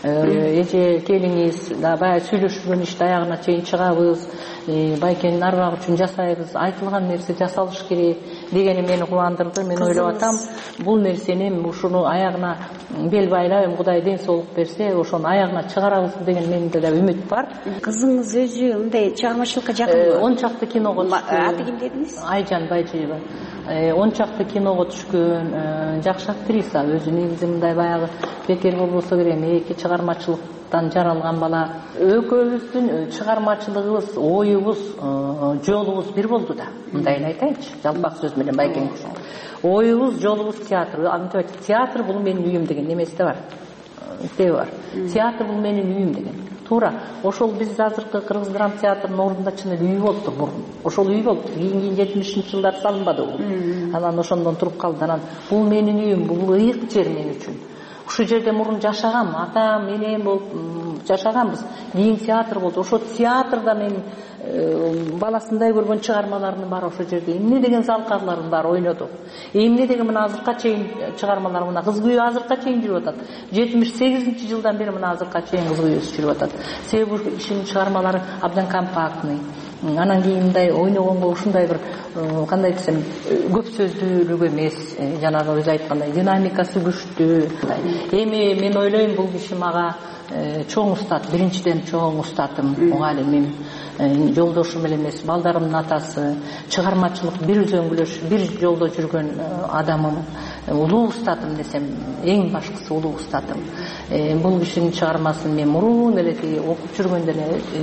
эже келиңиз да баягы сүйлөшүлгөн ишти аягына чейин чыгабыз. Байкенин арбак үчүн жасайбыз. Айтылган нерсе жасалыш керек дегени мени кубандырды. Мен ойлоп атам, бул нерсени ушуну аягына бел байлап, Кудай ден соолук берсе, ошону аягына чыгарабыз деген менде да үмүт бар. Кызыңыз өзү мындай чыгармачылыкка жакынбы? 10 чакты киного түшкөн. Аты ким дедиңиз? Айжан Байжиева. 10 чакты киного түшкөн, жакшы актриса. Өзү негизи мындай баягы бекер болбосо керек, эки чыгармачылыктан жаралган бала. Экөөбүздүн чыгармачылыгыбыз, оюбуз, жолубуз бир болду да. Мындай эле айтайынчы, жалпак сөз менен байкең. Оюбуз, жолубуз театр. Антип театр бул менин үйүм деген немеси да бар. Китеби бар. Театр бул менин үйүм деген. Туура. Ошол биз азыркы Кыргыз драма театрынын ордунда чын эле үй болупту мурун. Ошол үй болупту. Кийин 70-жылдар салынбады бул. Анан ошондон туруп калды. Анан бул менин үйүм, бул ыйык жер мен үчүн. Ушул жерде мурун жашагам, атам менен болуп жашаганбыз. Кийин театр болду. Ошо театрда мен баласындай көргөн чыгармалардын баары ошол жерде. Эмне деген залкарлардын баары ойнодук. Эмне деген мына азыркка чейин чыгармалар, мына Кыз күйөө азыркка чейин жүрүп атат. 78-жылдан бери мына азыркка чейин Кыз күйөөсү жүрүп атат. Себеби бул кишинин чыгармалары абдан компактный. Анан кийин мындай ойногонго ушундай бир кандай десем, көп сөздүүлүк эмес, жанагы өзү айткандай динамикасы күчтүү. Эми мен ойлойм бул киши мага чоң устат, биринчиден чоң устатым, мугалимим, жолдошум эле эмес, балдарымдын атасы, чыгармачылык бир үзөңгүлөш, бир жолдо жүргөн адамым, улуу устатым десем, эң башкысы улуу устатым. Бул кишинин чыгармасын мен мурун эле окуп жүргөндө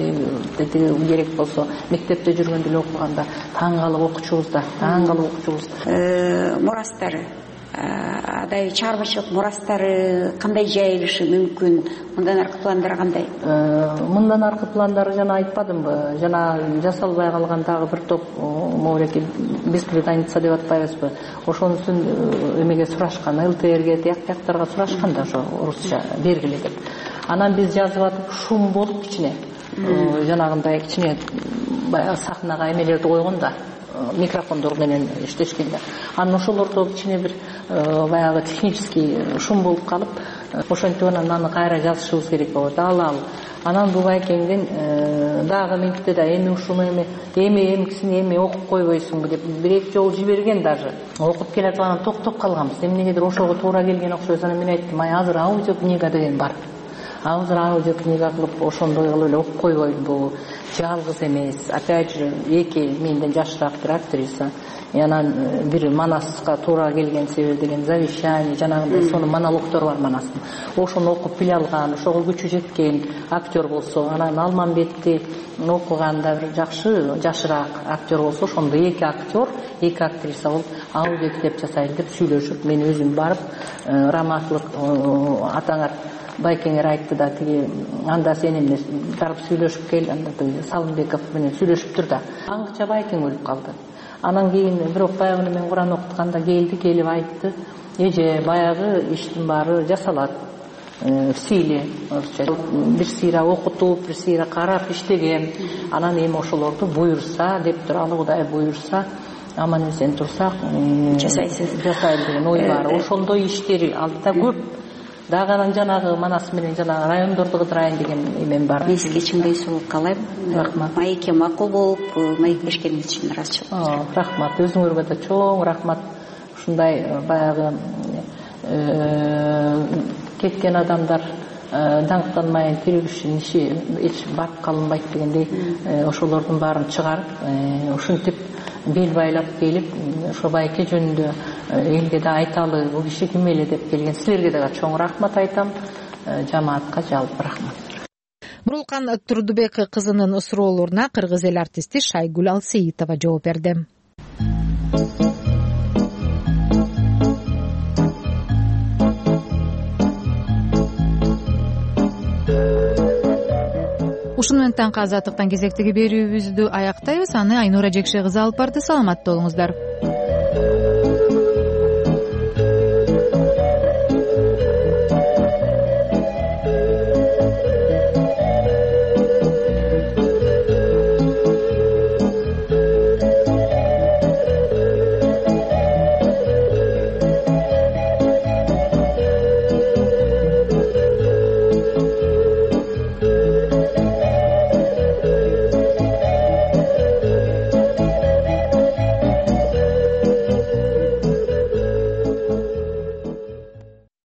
эле керек болсо, мектепте жүргөндө эле окуганда таң калып окучубуз. Мурастары адай чыгармачылык мурастары кандай жайылышы мүмкүн? Мындан аркы пландары кандай? Мындан аркы пландары жана айтпадымбы? Жана жасалбай калган дагы бир топ моуреки беспреданница деп атпайбызбы? Ошонусун эмеге сурашкан, ЛТРге, тияктарга сурашкан да ошо орусча бергиле деп. Анан биз жазып атып шум болуп кичине, жанагындай кичине баягы сахнага эмелерди койгонда, микрофондор менен иштешкенде. Анан ошолордо кичине бир баягы технический шум болуп калып, ошентип анан аны кайра жазышыбыз керек болот. Анан бул байкеңдин дагы мынтте да эми ушуну эмкисин эми окуп койбойсуңбу деп бир-эки жолу жиберген, даже окуп келатып анан токтоп калганбыз. Эмнегедир ошого туура келген окшойт. Анан мен айттым, азыр аудиокнига деген бар. Азыр аудиокнига кылып ошондой кылып эле окуп койбойдумбу? Жалгыз эмес, опять же, эки менден жашыраак бир актриса. Анан бир Манаска туура келген себеби деген завещание, жанагындай сонун монологдор бар Манастын. Ошону окуп биле алган, ошого күчү жеткен актер болсо, анан Алмамбетти окуганда бир жакшы жашыраак актер болсо, ошондо эки актер, эки актриса болуп аудио китеп жасайлы деп сүйлөшүп, мен өзүм барып, раматлык атаңар байкеңер айтты да, тиги анда сен эмне барып сүйлөшүп кел, анда Салымбеков менен сүйлөшүптүр да. Аңгыча байкең өлүп калды. Анан кийин бирок баягы мен Куран окутканда келип айтты, эже баягы иштин баары жасалат. в силе орусча бир сыйра окутуп бир сыйра карап иштегем. Анан эми ошолорду буюрса деп туруп, аны Кудай буюрса, аман эсен турсак жасайм деген ой бар. Ошондой иштери алдыда көп. Дагы анан жанагы Манас менен жанагы райондорду кыдырайын деген эмем бар. Мен сизге чындый сулук каалайм. Рахмат. Маекке макул болуп, маектешкениңиз үчүн ыраазычылык. Рахмат. Өзүңөргө да чоң рахмат. Ушундай баягы кеткен адамдар даңктанмайын тирүүшүн иши эч барып калынбайт дегендей, ошолордун баарын чыгарып, ушинтип бел байлап келип, ошо байке жөнүндө элге да айталы, бул киши ким эле деп келген. Силерге дагы чоң рахмат айтам, жамаатка жалпы рахмат. Мурулкан Турдубек кызынын суроолоруна кыргыз эл артисти Шайгүл Алсейитова жооп берди. Ушуну менен таңкы азаттыктан кезектеги берүүбүздү аяктайбыз. Аны Айнура Жекше кызы алып барды. Саламатта болуңуздар.